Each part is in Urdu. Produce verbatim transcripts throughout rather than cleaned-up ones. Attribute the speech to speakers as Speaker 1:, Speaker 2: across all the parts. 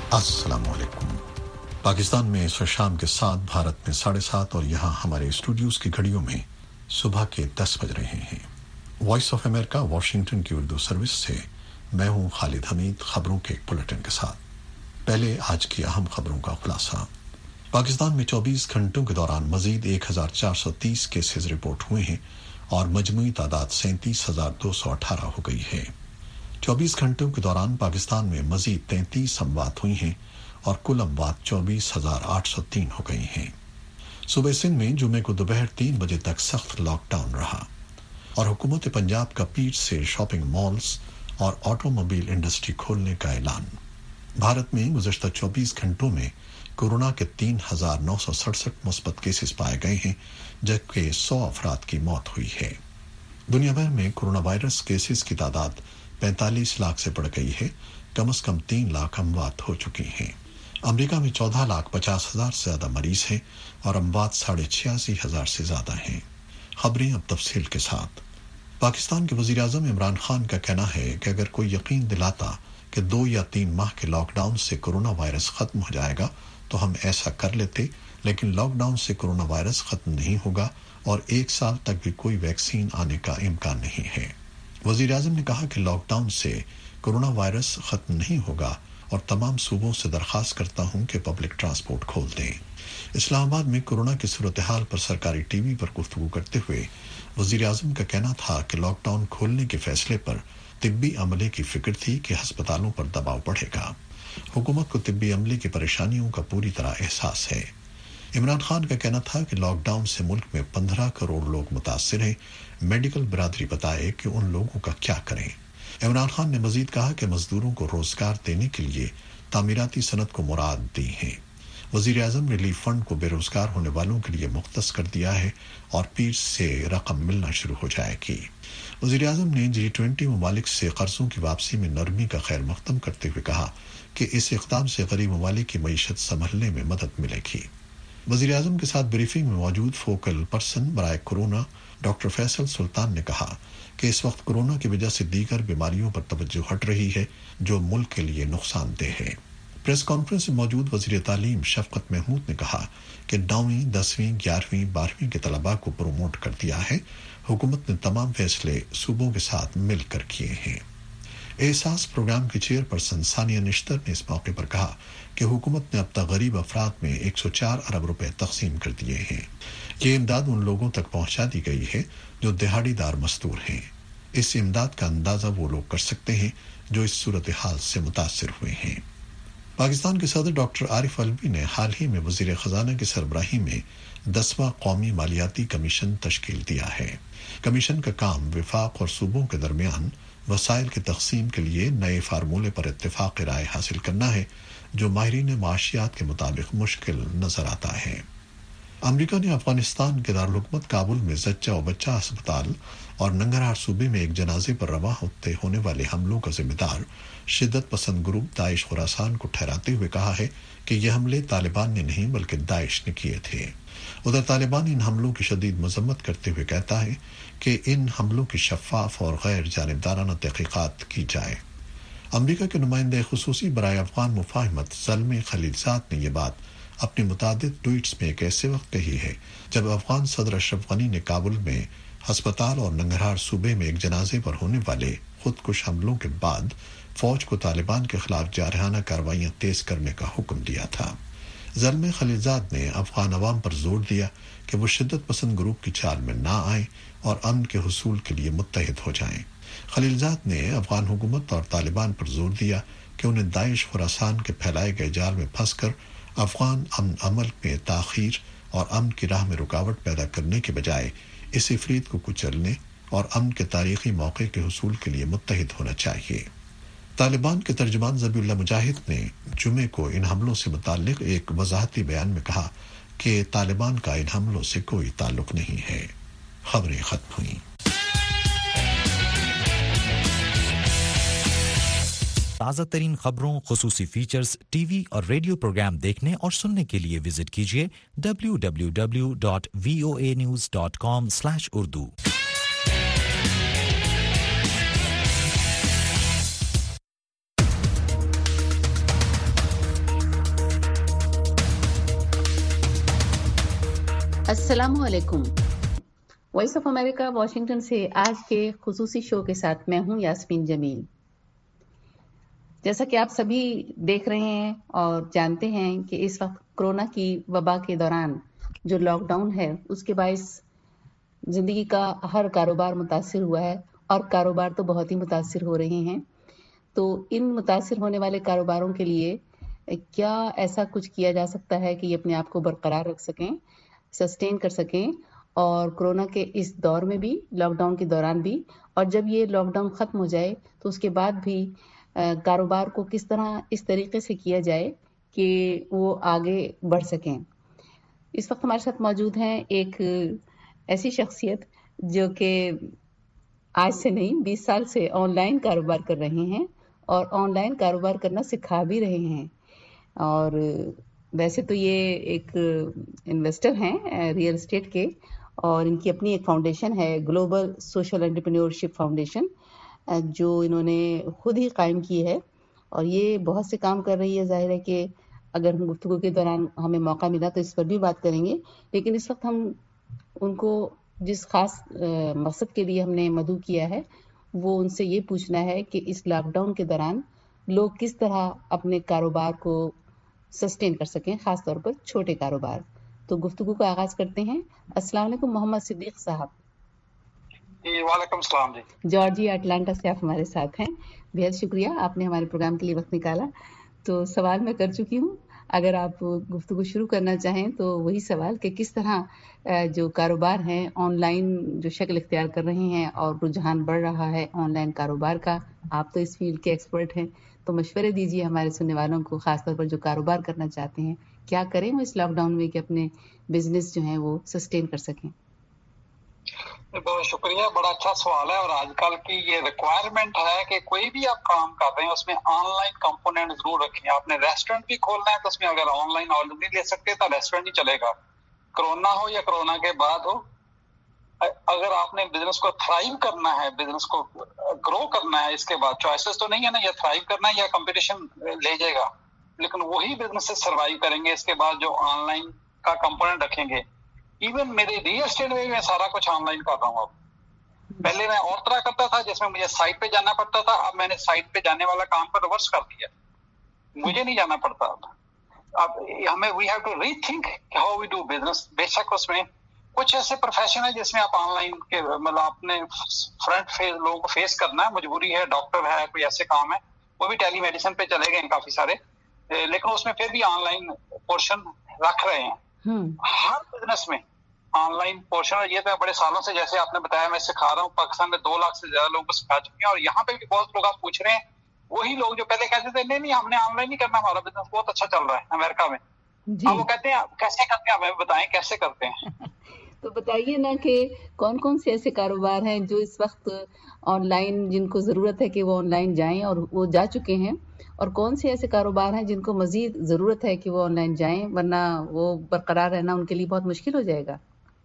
Speaker 1: السلام علیکم۔ پاکستان میں اس شام کے سات، بھارت میں ساڑھے سات اور یہاں ہمارے اسٹوڈیوز کی گھڑیوں میں صبح کے دس بج رہے ہیں۔ وائس آف امریکہ واشنگٹن کی اردو سروس سے میں ہوں خالد حمید، خبروں کے ایک بلیٹن کے ساتھ۔ پہلے آج کی اہم خبروں کا خلاصہ۔ پاکستان میں چوبیس گھنٹوں کے دوران مزید ایک ہزار چار سو تیس کیسز رپورٹ ہوئے ہیں اور مجموعی تعداد سینتیس ہزار دو سو اٹھارہ ہو گئی ہے۔ چوبیس گھنٹوں کے دوران پاکستان میں مزید تینتیس اموات ہوئی ہیں اور کل اموات چوبیس ہزار آٹھ سو تین ہو گئی ہیں۔ صوبہ سندھ میں جمعے کو دوپہر تین بجے تک سخت لاک ڈاؤن رہا اور حکومت پنجاب کا پیٹ سے شاپنگ مالز اور آٹو موبائل انڈسٹری کھولنے کا اعلان۔ بھارت میں گزشتہ چوبیس گھنٹوں میں کورونا کے تین ہزار نو سو سڑسٹھ مثبت کیسز پائے گئے ہیں جبکہ سو افراد کی موت ہوئی ہے۔ دنیا بھر میں کورونا وائرس کیسز کی تعداد پینتالیس لاکھ سے بڑھ گئی ہے، کم از کم تین لاکھ اموات ہو چکی ہیں۔ امریکہ میں چودہ لاکھ پچاس ہزار سے زیادہ مریض ہیں اور اموات ساڑھے چھیاسی ہزار سے زیادہ ہیں۔ خبریں اب تفصیل کے ساتھ۔ پاکستان کے وزیر اعظم عمران خان کا کہنا ہے کہ اگر کوئی یقین دلاتا کہ دو یا تین ماہ کے لاک ڈاؤن سے کورونا وائرس ختم ہو جائے گا تو ہم ایسا کر لیتے، لیکن لاک ڈاؤن سے کورونا وائرس ختم نہیں ہوگا اور ایک سال تک بھی کوئی ویکسین آنے کا امکان نہیں ہے۔ وزیر اعظم نے کہا کہ لاک ڈاؤن سے کورونا وائرس ختم نہیں ہوگا اور تمام صوبوں سے درخواست کرتا ہوں کہ پبلک ٹرانسپورٹ کھول دیں۔ اسلام آباد میں کورونا کی صورتحال پر سرکاری ٹی وی پر گفتگو کرتے ہوئے وزیر اعظم کا کہنا تھا کہ لاک ڈاؤن کھولنے کے فیصلے پر طبی عملے کی فکر تھی کہ ہسپتالوں پر دباؤ بڑھے گا۔ حکومت کو طبی عملے کی پریشانیوں کا پوری طرح احساس ہے۔ عمران خان کا کہنا تھا کہ لاک ڈاؤن سے ملک میں پندرہ کروڑ لوگ متاثر ہیں، میڈیکل برادری بتائے کہ ان لوگوں کا کیا کریں۔ عمران خان نے مزید کہا کہ مزدوروں کو روزگار دینے کے لیے تعمیراتی صنعت کو مراد دی ہیں۔ وزیر اعظم ریلیف فنڈ کو بے روزگار ہونے والوں کے لیے مختص کر دیا ہے اور پیر سے رقم ملنا شروع ہو جائے گی۔ وزیر اعظم نے جی ٹوینٹی ممالک سے قرضوں کی واپسی میں نرمی کا خیر مقدم کرتے ہوئے کہا کہ اس اقدام سے غریب ممالک کی معیشت سنبھلنے میں مدد ملے گی۔ وزیر اعظم کے ساتھ بریفنگ میں موجود فوکل پرسن برائے کورونا ڈاکٹر فیصل سلطان نے کہا کہ اس وقت کورونا کی وجہ سے دیگر بیماریوں پر توجہ ہٹ رہی ہے جو ملک کے لیے نقصان دہ ہے۔ پریس کانفرنس میں موجود وزیر تعلیم شفقت محمود نے کہا کہ نویں، دسویں، گیارہویں، بارہویں کے طلباء کو پروموٹ کر دیا ہے۔ حکومت نے تمام فیصلے صوبوں کے ساتھ مل کر کیے ہیں۔ احساس پروگرام کی چیئر پرسن ثانیہ نشتر نے اس موقع پر کہا کہ حکومت نے اب تک غریب افراد میں ایک سو چار ارب روپے تقسیم کر دیے ہیں۔ یہ امداد ان لوگوں تک پہنچا دی گئی ہے جو دہاڑی دار مزدور ہیں۔ اس امداد کا اندازہ وہ لوگ کر سکتے ہیں جو اس صورتحال سے متاثر ہوئے ہیں۔ پاکستان کے صدر ڈاکٹر عارف علوی نے حال ہی میں وزیر خزانہ کی سربراہی میں دسواں قومی مالیاتی کمیشن تشکیل دیا ہے۔ کمیشن کا کام وفاق اور صوبوں کے درمیان وسائل کی تقسیم کے لیے نئے فارمولے پر اتفاق رائے حاصل کرنا ہے جو ماہرین معاشیات کے مطابق مشکل نظر آتا ہے۔ امریکہ نے افغانستان کے دارالحکومت کابل میں زچہ و بچہ اسپتال اور ننگرہار صوبے میں ایک جنازے پر رواں ہوتے ہونے والے حملوں کا ذمہ دار شدت پسند گروپ داعش خراسان کو ٹھہراتے ہوئے کہا ہے کہ یہ حملے طالبان نے نہیں بلکہ داعش نے کیے تھے۔ ادھر طالبان ان حملوں کی شدید مذمت کرتے ہوئے کہتا ہے کہ ان حملوں کی شفاف اور غیر جانبدارانہ تحقیقات کی جائے۔ امریکہ کے نمائندہ خصوصی برائے افغان مفاہمت زلمے خلیلزاد نے یہ بات اپنے متعدد ٹویٹس میں ایک ایسے وقت کہی ہے جب افغان صدر اشرف غنی نے کابل میں ہسپتال اور ننگرہار صوبے میں ایک جنازے پر ہونے والے خودکش حملوں کے بعد فوج کو طالبان کے خلاف جارحانہ کارروائیاں تیز کرنے کا حکم دیا تھا۔ زلمے خلیلزاد نے افغان عوام پر زور دیا کہ وہ شدت پسند گروپ کی چال میں نہ آئیں اور امن کے حصول کے لیے متحد ہو جائیں۔ خلیلزاد نے افغان حکومت اور طالبان پر زور دیا کہ انہیں داعش خراسان کے پھیلائے گئے جال میں پھنس کر افغان امن عمل میں تاخیر اور امن کی راہ میں رکاوٹ پیدا کرنے کے بجائے اس افرید کو کچلنے اور امن کے تاریخی موقع کے حصول کے لیے متحد ہونا چاہیے۔ طالبان کے ترجمان ذبیح اللہ مجاہد نے جمعے کو ان حملوں سے متعلق ایک وضاحتی بیان میں کہا کہ طالبان کا ان حملوں سے کوئی تعلق نہیں ہے۔ خبریں ختم ہوئیں۔
Speaker 2: تازہ ترین خبروں، خصوصی فیچرز، ٹی وی اور ریڈیو پروگرام دیکھنے اور سننے کے لیے وزٹ کیجیے W W W dot V O A news dot com slash Urdu.
Speaker 3: अस्सलामु अलैकुम। वॉइस ऑफ अमेरिका वाशिंगटन से आज के खुसूसी शो के साथ मैं हूं यास्मीन जमील। जैसा कि आप सभी देख रहे हैं और जानते हैं कि इस वक्त कोरोना की वबा के दौरान जो लॉकडाउन है उसके बायस जिंदगी का हर कारोबार मुतासिर हुआ है और कारोबार तो बहुत ही मुतासिर हो रहे हैं। तो इन मुतासिर होने वाले कारोबारों के लिए क्या ऐसा कुछ किया जा सकता है कि ये अपने आप को बरकरार रख सकें, सस्टेन कर सकें और कोरोना के इस दौर में भी, लॉकडाउन के दौरान भी, और जब ये लॉकडाउन ख़त्म हो जाए तो उसके बाद भी कारोबार को किस तरह इस तरीके से किया जाए कि वो आगे बढ़ सकें। इस वक्त हमारे साथ मौजूद हैं एक ऐसी शख्सियत जो कि आज से नहीं बीस साल से ऑनलाइन कारोबार कर रहे हैं और ऑनलाइन कारोबार करना सिखा भी रहे हैं। और वैसे तो ये एक इन्वेस्टर हैं रियल एस्टेट के और इनकी अपनी एक फाउंडेशन है, ग्लोबल सोशल एंटरप्रेन्योरशिप फाउंडेशन, जो इन्होंने खुद ही कायम की है और ये बहुत से काम कर रही है। जाहिर है कि अगर हम गुफ्तगू के दौरान हमें मौका मिला तो इस पर भी बात करेंगे, लेकिन इस वक्त हम उनको जिस खास मकसद के लिए हमने मदऊ किया है वो उनसे ये पूछना है कि इस लॉकडाउन के दौरान लोग किस तरह अपने कारोबार को सस्टेन कर सकें, खास तौर पर छोटे कारोबार। तो गुफ्तगू का आगाज करते हैं। अस्सलाम वालेकुम मोहम्मद सिद्दीक साहब।
Speaker 4: जी वालेकुम सलाम जी।
Speaker 3: जॉर्जिया अटलांटा से आप हमारे साथ हैं। बेहद शुक्रिया आपने हमारे प्रोग्राम के लिए वक्त निकाला। तो सवाल मैं कर चुकी हूँ, अगर आप गुफ्तगू शुरू करना चाहें तो वही सवाल कि किस तरह जो कारोबार हैं ऑनलाइन जो शक्ल इख्तियार कर रहे हैं और रुझान बढ़ रहा है ऑनलाइन कारोबार का, आप तो इस फील्ड के एक्सपर्ट हैं, तो मशवरे दीजिए हमारे सुनने वालों को, खासतौर पर जो कारोबार करना चाहते हैं, क्या करें वो इस लॉकडाउन में कि अपने बिजनेस जो है वो सस्टेन कर सकें।
Speaker 4: बहुत शुक्रिया, बड़ा अच्छा सवाल है। और आजकल की ये रिक्वायरमेंट है कि कोई भी आप काम कर रहे हैं उसमें ऑनलाइन कंपोनेंट जरूर रखें। आपने रेस्टोरेंट भी खोलना है तो उसमें अगर ऑनलाइन ऑर्डर नहीं ले सकते तो रेस्टोरेंट नहीं चलेगा, कोरोना हो या कोरोना के बाद हो। अगर आपने बिजनेस को थ्राइव करना है, बिजनेस को ग्रो करना है, इसके बाद चॉइसेस तो नहीं है ना, या थ्राइव करना है या कंपटीशन ले जाएगा, लेकिन वही बिजनेस सर्वाइव करेंगे इसके बाद जो ऑनलाइन का कंपोनेंट रखेंगे। इवन मेरे रियल एस्टेट में मैं सारा कुछ ऑनलाइन कर रहा हूँ। अब पहले मैं और तरह करता था जिसमें मुझे साइट पे जाना पड़ता था, अब मैंने साइट पे जाने वाला काम को रिवर्स कर दिया, मुझे नहीं जाना पड़ता। अब हमें we have to rethink how we do business. बेशक उसमें कुछ ऐसे प्रोफेशन है जिसमें आप ऑनलाइन के मतलब अपने फ्रंट फेस लोगों को फेस करना है, मजबूरी है, डॉक्टर है, कोई ऐसे काम है, वो भी टेली मेडिसिन पे चले गए काफी सारे, लेकिन उसमें फिर भी ऑनलाइन पोर्शन रख रहे हैं। हर बिजनेस में ऑनलाइन पोर्शन, ये तो बड़े सालों से, जैसे आपने बताया, मैं सिखा रहा हूँ। पाकिस्तान में दो लाख से ज्यादा लोगों को सिखा चुके हैं और यहाँ पे भी बहुत लोग आप पूछ रहे हैं, वही लोग जो पहले कहते थे नहीं नहीं हमने ऑनलाइन ही करना, हमारा बिजनेस बहुत अच्छा चल रहा है अमेरिका में, अब वो कहते हैं कैसे करते हैं, हमें बताएं कैसे करते हैं।
Speaker 3: तो बताइए ना कि कौन कौन से ऐसे कारोबार हैं जो इस वक्त ऑनलाइन, जिनको जरूरत है कि वो ऑनलाइन जाएं और वो जा चुके हैं, और कौन से ऐसे कारोबार हैं जिनको मजीद जरूरत है कि वो ऑनलाइन जाएं, वरना वो बरकरार रहना उनके लिए बहुत मुश्किल हो जाएगा।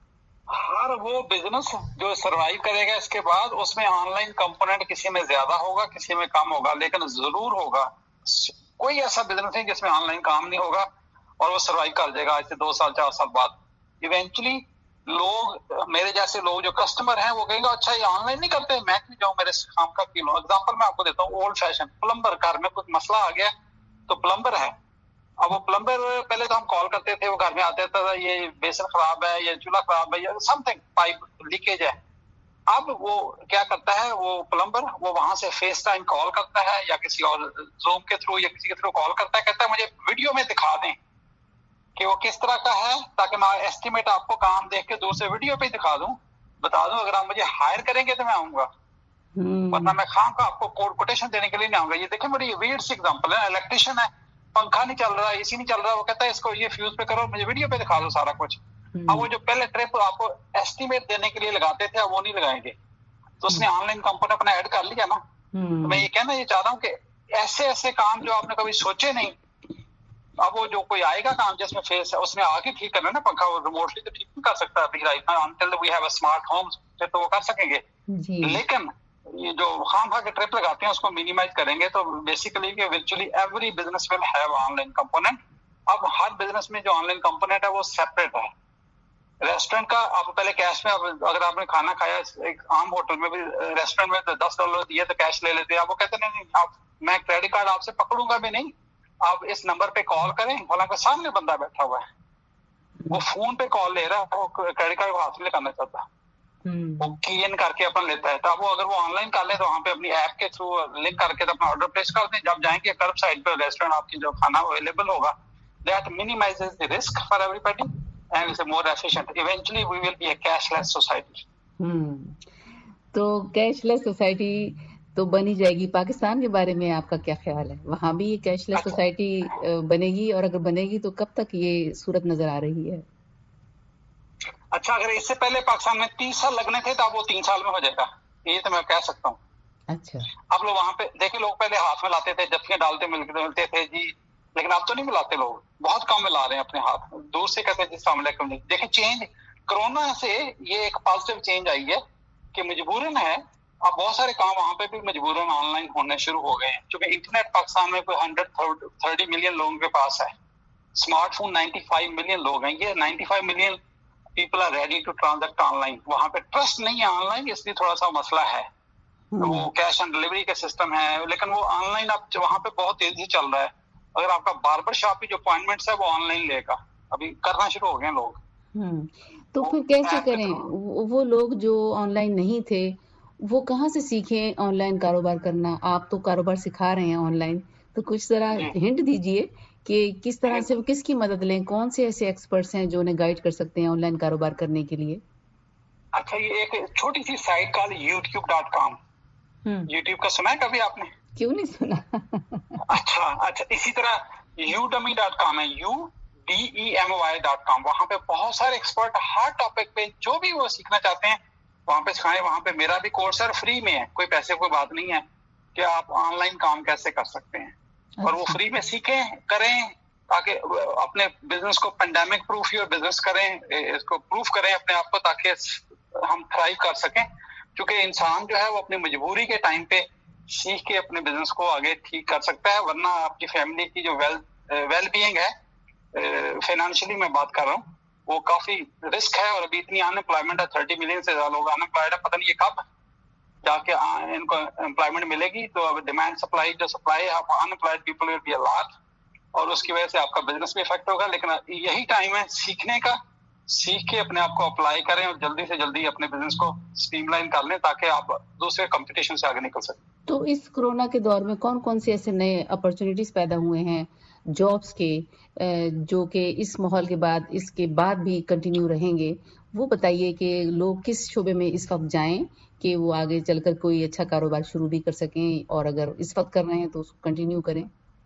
Speaker 4: हर वो बिजनेस जो सरवाइव करेगा इसके बाद उसमें ऑनलाइन कंपोनेंट किसी में ज्यादा होगा, किसी में कम होगा, लेकिन जरूर होगा। कोई ऐसा बिजनेस नहीं जिसमें ऑनलाइन काम नहीं होगा और वो सरवाइव कर जाएगा आज से दो साल चार साल बाद। इवेंचुअली लोग, मेरे जैसे लोग जो कस्टमर हैं, वो कहेंगे अच्छा ये ऑनलाइन नहीं करते, मैं क्यों जाऊं, मेरे काम का क्यों लो। एग्जाम्पल मैं आपको देता हूँ, ओल्ड फैशन प्लम्बर, घर में कुछ मसला आ गया तो प्लम्बर है। अब वो प्लम्बर, पहले तो हम कॉल करते थे, वो घर में आते था, ये बेसन खराब है, ये चूल्हा खराब है, या समथिंग पाइप लीकेज है। अब वो क्या करता है, वो प्लम्बर वो वहां से फेस टाइम कॉल करता है या किसी और जूम के थ्रू या किसी के थ्रू कॉल करता है, कहता है मुझे वीडियो में दिखा दें कि वो किस तरह का है, ताकि मैं एस्टिमेट आपको काम देख के दूर से वीडियो पे दिखा दूं, बता दूं, अगर आप मुझे हायर करेंगे तो मैं आऊंगा, वरना मैं खाम का आपको कोटेशन देने के लिए नहीं आऊंगा। ये देखिए बड़ी वीर्ड सी एग्जांपल है। इलेक्ट्रिशियन है, पंखा नहीं चल रहा, एसी नहीं चल रहा, वो कहता है इसको ये फ्यूज पे करो, मुझे वीडियो पे दिखा दो सारा कुछ। अब वो जो पहले ट्रिप आपको एस्टिमेट देने के लिए लगाते थे, अब वो नहीं लगाएंगे, तो उसने ऑनलाइन कंपोनेंट अपना ऐड कर लिया ना। तो मैं ये कहना ये चाह रहा हूँ कि ऐसे ऐसे काम जो आपने कभी सोचे नहीं, अब वो जो कोई आएगा काम जिसमें फेस है, उसने आके ठीक करना है ना पंखा, वो रिमोटली तो ठीक नहीं कर सकता अभी right now, until we have a smart home, फिर तो वो कर सकेंगे। लेकिन ये जो खाम खा के ट्रिप लगाते हैं उसको मिनिमाइज करेंगे तो बेसिकली कि virtually every business will have online component. अब हर बिजनेस में जो ऑनलाइन कंपोनेंट है वो सेपरेट है, ریسٹورینٹ کا آپ پہلے کیش میں اگر آپ نے کھانا کھایا ایک عام ہوٹل میں بھی ریسٹورینٹ میں دس ڈالر دیے تو کیش لے لیتے ہیں. آپ وہ کہتے ہیں نہیں آپ میں کریڈٹ کارڈ آپ سے پکڑوں گا بھی نہیں, آپ اس نمبر پہ کال کریں. حالانکہ سامنے بندہ بیٹھا ہوا ہے, وہ فون پہ کال لے رہا ہے, وہ کریڈٹ کارڈ کو ہاتھ میں کرنا چاہتا, وہ کی ان کر کے اپنا لیتا ہے. تو وہ اگر وہ آن لائن کر لیں تو وہاں پہ اپنی ایپ کے تھرو لنک کر کے اپنا آرڈر پلیس کر دیں. جب جائیں گے کرب سائڈ پہ ریسٹورینٹ آپ کی جو کھانا اویلیبل ہوگا, that minimizes the risk for everybody and is more efficient. Eventually we will be a cashless society.
Speaker 3: ہم تو کیش لیس سوسائٹی تو بنی جائے گی. پاکستان کے بارے میں آپ کا کیا خیال ہے؟ وہاں بھی یہ کیش لیس سوسائٹی بنے گی, اور اگر بنے گی تو کب تک یہ صورت نظر آ رہی ہے؟
Speaker 4: اچھا, اگر اس سے پہلے پاکستان میں تیس سال لگنے تھے تو اب وہ تین سال میں ہو جائے گا, یہ تو میں کہہ سکتا ہوں.
Speaker 3: اچھا,
Speaker 4: اب لوگ وہاں پہ دیکھیں, لوگ پہلے ہاتھ میں لاتے تھے, جتیاں ڈالتے ملتے تھے جی, لیکن اب تو نہیں ملاتے, لوگ بہت کم ملا رہے ہیں اپنے ہاتھ, دور سے کہتے ہیں جی السلام علیکم جی. دیکھیں چینج کرونا سے یہ ایک پازیٹیو چینج آئی ہے کہ مجبوراً ہے اب بہت سارے کام وہاں پہ بھی مجبوراً آن لائن ہونے شروع ہو گئے ہیں, کیونکہ انٹرنیٹ پاکستان میں کوئی ہنڈریڈ تھرٹی ملین لوگوں کے پاس ہے, smartphone ninety five million لوگ ہیں. یہ ninety five million people are ready to transact online. وہاں پہ ٹرسٹ نہیں ہے آن لائن, اس لیے تھوڑا سا مسئلہ ہے. وہ کیش آن ڈلیوری کا سسٹم ہے, لیکن وہ آن لائن اب وہاں پہ بہت تیزی چل رہا ہے. اگر آپ کا باربر شاپ کی جو اپوائنٹمنٹس ہے وہ آن لائن لے گا, ابھی کرنا شروع ہو گئے ہیں لوگ.
Speaker 3: تو پھر کیسے کریں وہ لوگ جو آن لائن نہیں تھے, وہ کہاں سے سیکھیں آن لائن کاروبار کرنا؟ آپ تو کاروبار سکھا رہے ہیں آن لائن, تو کچھ ذرا ہنٹ دیجئے کہ کس طرح سے, کس کی مدد لیں, کون سے ایسے ایکسپرٹس ہیں جو انہیں گائیڈ کر سکتے ہیں آن لائن کاروبار کرنے کے لیے؟
Speaker 4: اچھا, یہ ایک چھوٹی سی site call YouTube dot com, YouTube کا سنا ہے کبھی آپ نے؟
Speaker 3: کیوں نہیں سنا.
Speaker 4: اچھا اچھا اسی طرح یو ڈمی ڈاٹ کام ہے, U D E M Y dot com. وہاں پہ بہت سارے ایکسپرٹ ہر ٹاپک پہ جو بھی وہ سیکھنا چاہتے ہیں وہاں پہ سکھائیں. وہاں پہ میرا بھی کورس ہے, فری میں ہے, کوئی پیسے کوئی بات نہیں ہے کہ آپ آن لائن کام کیسے کر سکتے ہیں, اور وہ فری میں سیکھیں کریں تاکہ اپنے بزنس کو پینڈیمک پروف یور بزنس کریں, اس کو پروف کریں اپنے آپ کو تاکہ ہم تھرائیو کر سکیں. کیونکہ انسان جو ہے وہ اپنی مجبوری کے ٹائم پہ سیکھ کے اپنے بزنس کو آگے ٹھیک کر سکتا ہے, ورنہ آپ کی فیملی کی جو ویل ویل بینگ ہے, فائنینشلی میں بات کر رہا ہوں, وہ کافی رسک ہے. اور ابھی اتنی ان امپلائمنٹ ہے, تھرٹی ملین سے زیادہ لوگ ان امپلائڈ ہے, پتہ نہیں یہ کب جا کے ان کو امپلائمنٹ ملے گی. تو اب ڈیمانڈ سپلائی جو سپلائی ہے, unemployed people will be a lot, اور اس کی وجہ سے آپ کا بزنس بھی افیکٹ ہوگا. لیکن یہی ٹائم ہے سیکھنے کا, سیکھ کے اپنے آپ کو اپلائی کریں اور جلدی سے جلدی اپنے بزنس کو اسٹریم لائن کر لیں تاکہ آپ دوسرے کمپٹیشن سے آگے نکل سکیں.
Speaker 3: تو اس کورونا کے دور میں کون کون سے ایسے نئے اپرچونیٹیز پیدا ہوئے ہیں جابس کے, جو کہ اس ماحول کے بعد, اس کے بعد بھی کنٹینیو رہیں گے؟ وہ بتائیے کہ لوگ کس شعبے میں اس وقت جائیں کہ وہ آگے چل کر کوئی اچھا کاروبار شروع بھی کر سکیں, اور اگر اس وقت کر رہے ہیں تو اس کو کنٹینیو کریں.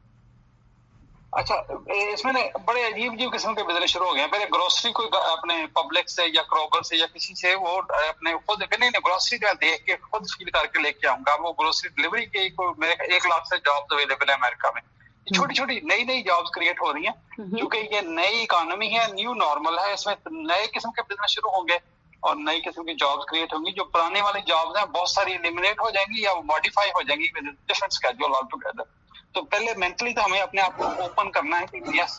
Speaker 4: اچھا, اس میں بڑے عجیب عجیب قسم کے بزنس شروع ہو گئے ہیں. پہلے گروسری کوئی اپنے پبلک سے یا کروگر سے یا کسی سے وہ اپنے خود نہیں نہیں گروسری جو دیکھ کے خود فیل کر کے لے کے آؤں گا, وہ گروسری ڈلیوری کے میرے ایک لاکھ سے جابس اویلیبل ہے امریکہ میں. چھوٹی چھوٹی نئی نئی جابس کریٹ ہو رہی ہیں کیونکہ یہ نئی اکانومی ہے, نیو نارمل ہے. اس میں نئے قسم کے بزنس شروع ہوں گے اور نئی قسم کی جابس کریٹ ہوں گی. جو پرانے والی جابس ہیں بہت ساری ایلیمنیٹ ہو جائیں گی یا ماڈیفائی ہو جائیں گی with different schedule altogether. تو پہلے مینٹلی تو ہمیں اپنے آپ کو اوپن کرنا ہے کہ یس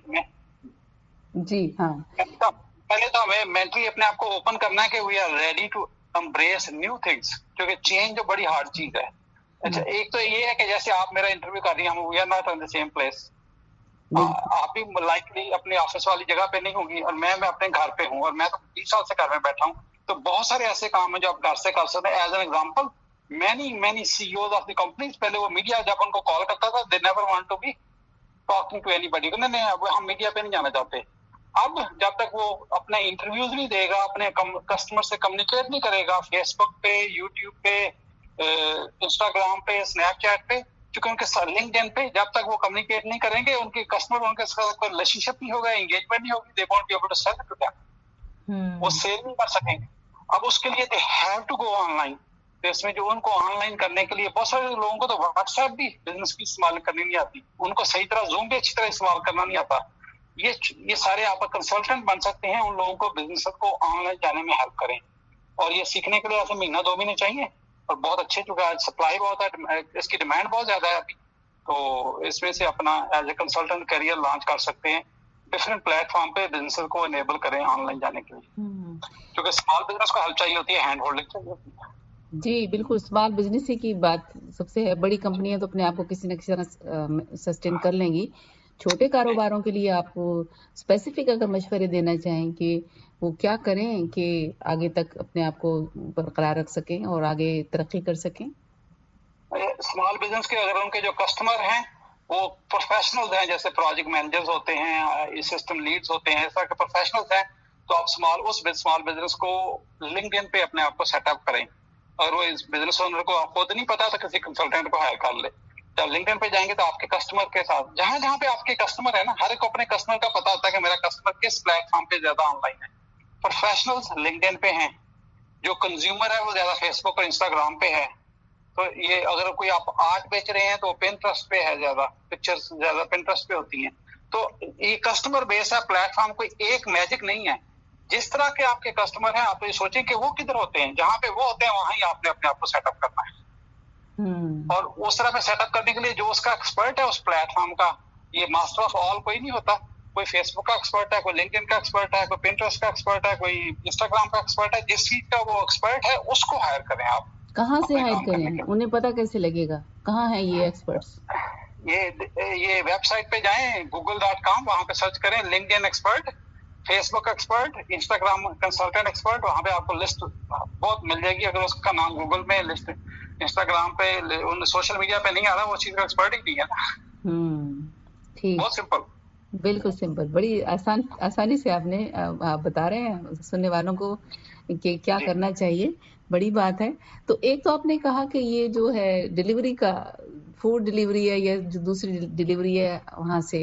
Speaker 3: جی ہاں,
Speaker 4: پہلے تو ہمیں مینٹلی اپنے آپ کو اوپن کرنا ہے کہ we are ready to embrace new things, کیونکہ چینج جو بڑی ہارڈ چیز ہے. اچھا, ایک تو یہ ہے کہ جیسے آپ میرا انٹرویو کر رہی ہیں, ہم we are not on the same place. آپ بھی لائکلی اپنے آفس والی جگہ پہ نہیں ہوں گی اور میں میں اپنے گھر پہ ہوں, اور میں تو بیس سال سے گھر میں بیٹھا ہوں. تو بہت سارے ایسے کام ہیں جو آپ گھر سے کر سکتے ہیں. As an example, many many C E Os of the companies, پہلے وہ میڈیا جب ان کو کال کرتا تھا they never want to be talking to anybody, نہیں نہیں اب ہم میڈیا پہ نہیں جانا چاہتے. اب جب تک وہ اپنے انٹرویوز نہیں دے گا, اپنے کسٹمر سے کمیونیکیٹ نہیں کرے گا فیس بک پہ, یوٹیوب پہ, انسٹاگرام پہ, اسنیپ چیٹ پہ, چونکہ ان کے لنکڈ ان پہ جب تک وہ کمیونیکیٹ نہیں کریں گے, ان کے کسٹمر ان کے ساتھ کوئی ریلیشن شپ نہیں ہوگا, انگیجمنٹ نہیں ہوگی, they won't be able to sell to them, وہ سیل نہیں کر سکیں گے. اب اس کے لیے they have to go online. تو اس میں جو ان کو آن لائن کرنے کے لیے بہت سارے لوگوں کو تو واٹس ایپ بھی بزنس کی استعمال کرنی نہیں آتی, ان کو صحیح طرح زوم بھی اچھی طرح استعمال کرنا نہیں آتا. یہ یہ سارے آپ کنسلٹنٹ بن سکتے ہیں, ان لوگوں کو بزنس کو آن لائن جانے میں ہیلپ کریں. اور یہ سیکھنے کے لیے ایسے مہینہ دو مہینے چاہیے, اور بہت اچھے, چونکہ آج سپلائی بہت ہے, اس کی ڈیمانڈ بہت زیادہ ہے ابھی, تو اس میں سے اپنا as a consultant career launch کر سکتے ہیں. डिफरेंट प्लेटफॉर्म पे बिजनेस को इनेबल करें ऑनलाइन जाने के लिए, क्योंकि स्मॉल बिजनेस को हेल्प चाहिए होती है, हैंड होल्डिंग चाहिए होती है।
Speaker 3: जी बिल्कुल, स्मॉल बिजनेस की बात सबसे है। बड़ी कंपनियां तो अपने आप को किसी न किसी तरह सस्टेन कर लेंगी। छोटे कारोबारों के लिए आप स्पेसिफिक अगर मशवरे देना चाहें कि वो क्या करें कि आगे तक अपने आप को बरकरार रख सकें और आगे तरक्की कर सकें?
Speaker 4: स्मॉल बिजनेस के अगर उनके जो कस्टमर हैं वो प्रोफेशनल्स हैं, जैसे प्रोजेक्ट मैनेजर्स होते हैं, सिस्टम लीड्स होते हैं, ऐसा के प्रोफेशनल्स हैं, तो आप स्मॉल उस स्मॉल बिजनेस को लिंक्डइन पे अपने आप को सेटअप करें। अगर वो इस बिजनेस ओनर को खुद नहीं पता तो किसी कंसल्टेंट को हायर कर ले। जब लिंक्डइन पे जाएंगे तो आपके कस्टमर के साथ, जहां जहां पे आपके कस्टमर है ना, हर एक को अपने कस्टमर का पता होता है कि मेरा कस्टमर किस प्लेटफॉर्म पे ज्यादा ऑनलाइन है। प्रोफेशनल्स लिंक्डइन पे हैं, जो कंज्यूमर है वो ज्यादा फेसबुक और इंस्टाग्राम पे है। तो ये अगर कोई आप आर्ट बेच रहे हैं तो पिंटरेस्ट पे है, ज्यादा पिक्चर्स ज्यादा पिंटरेस्ट पे होती हैं। तो ये कस्टमर बेस है प्लेटफॉर्म, कोई एक मैजिक नहीं है। जिस तरह के आपके कस्टमर हैं आप ये सोचें कि वो किधर होते हैं, जहां पे वो होते हैं वहां ही आपने अपने आप को सेटअप करना है। hmm. और उस तरह पे सेटअप करने के लिए जो उसका एक्सपर्ट है उस प्लेटफॉर्म का, ये मास्टर ऑफ ऑल कोई नहीं होता। कोई फेसबुक का एक्सपर्ट है, कोई लिंक्डइन का एक्सपर्ट है, कोई पिंटरेस्ट का एक्सपर्ट है, कोई इंस्टाग्राम का एक्सपर्ट है। जिस चीज का वो एक्सपर्ट है उसको हायर करें आप।
Speaker 3: कहाँ से हायर करें? उन्हें पता कैसे लगेगा कहाँ है ये एक्सपर्ट्स?
Speaker 4: ये ये वेबसाइट पे जाएं, गूगल डॉट कॉम, वहां पे सर्च करें LinkedIn expert, Facebook expert, Instagram consultant expert. वहां पे आपको लिस्ट बहुत मिल जाएगी। अगर उसका नाम गूगल में लिस्ट, इंस्टाग्राम पे, उन सोशल मीडिया पे नहीं आ रहा, वो चीज का एक्सपर्ट ही नहीं है ना।
Speaker 3: हम्म, ठीक,
Speaker 4: बहुत सिंपल,
Speaker 3: बिल्कुल सिंपल। बड़ी आसान आसानी से आपने आप बता रहे हैं सुनने वालों को कि क्या करना चाहिए। बड़ी बात है। तो एक तो आपने कहा कि ये जो है डिलीवरी का, फूड डिलीवरी है या जो दूसरी डिलीवरी है वहां से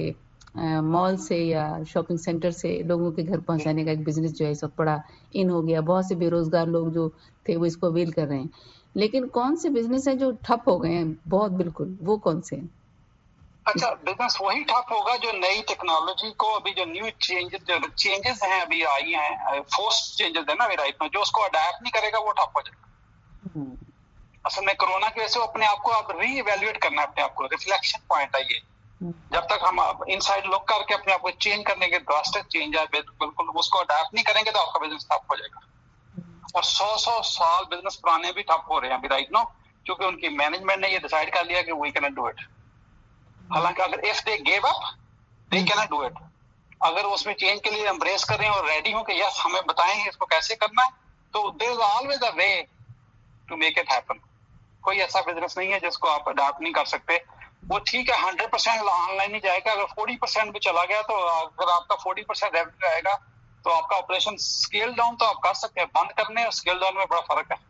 Speaker 3: मॉल से या शॉपिंग सेंटर से लोगों के घर पहुंचाने का एक बिजनेस जो है इस वक्त बड़ा इन हो गया। बहुत से बेरोजगार लोग जो थे वो इसको अवेल कर रहे हैं। लेकिन कौन से बिजनेस हैं जो ठप हो गए हैं बहुत, बिल्कुल, वो कौन से हैं?
Speaker 4: अच्छा, बिजनेस वही ठप होगा जो नई टेक्नोलॉजी को, अभी जो न्यू चेंजेस जो चेंजेस हैं अभी आई हैं, फोर्स चेंजेस है ना अभी राइट में, जो उसको अडेप्ट नहीं करेगा वो ठप हो जाएगा। असल में कोरोना की वजह से अपने आप को अब री इवेल्युएट करना है, अपने आप को रिफ्लेक्शन पॉइंट है ये। जब तक हम इनसाइड लुक करके अपने आप को चेंज करने के ड्रास्टिक चेंज है, बिल्कुल उसको अडेप्ट नहीं करेंगे तो आपका बिजनेस ठप हो जाएगा। और सौ सौ साल बिजनेस पुराने भी ठप हो रहे हैं अभी राइट नो, क्योंकि उनकी मैनेजमेंट ने ये डिसाइड कर लिया कि वी कैन डू इट। हालांकि अगर if they give up they can do it, अगर उसमें चेंज के लिए एम्ब्रेस कर रहे हैं और रेडी हो कि यस हमें बताएं इसको कैसे करना है, तो there is always a way to make it happen. कोई ऐसा बिजनेस नहीं है जिसको आप अडॉप्ट नहीं कर सकते। वो ठीक है हंड्रेड परसेंट ऑनलाइन नहीं जाएगा, अगर फोर्टी परसेंट भी चला गया तो अगर आपका फोर्टी परसेंट रेवेन्यू आएगा तो आपका ऑपरेशन स्केल डाउन तो आप कर सकते हैं। बंद करने और स्केल डाउन में बड़ा फर्क है।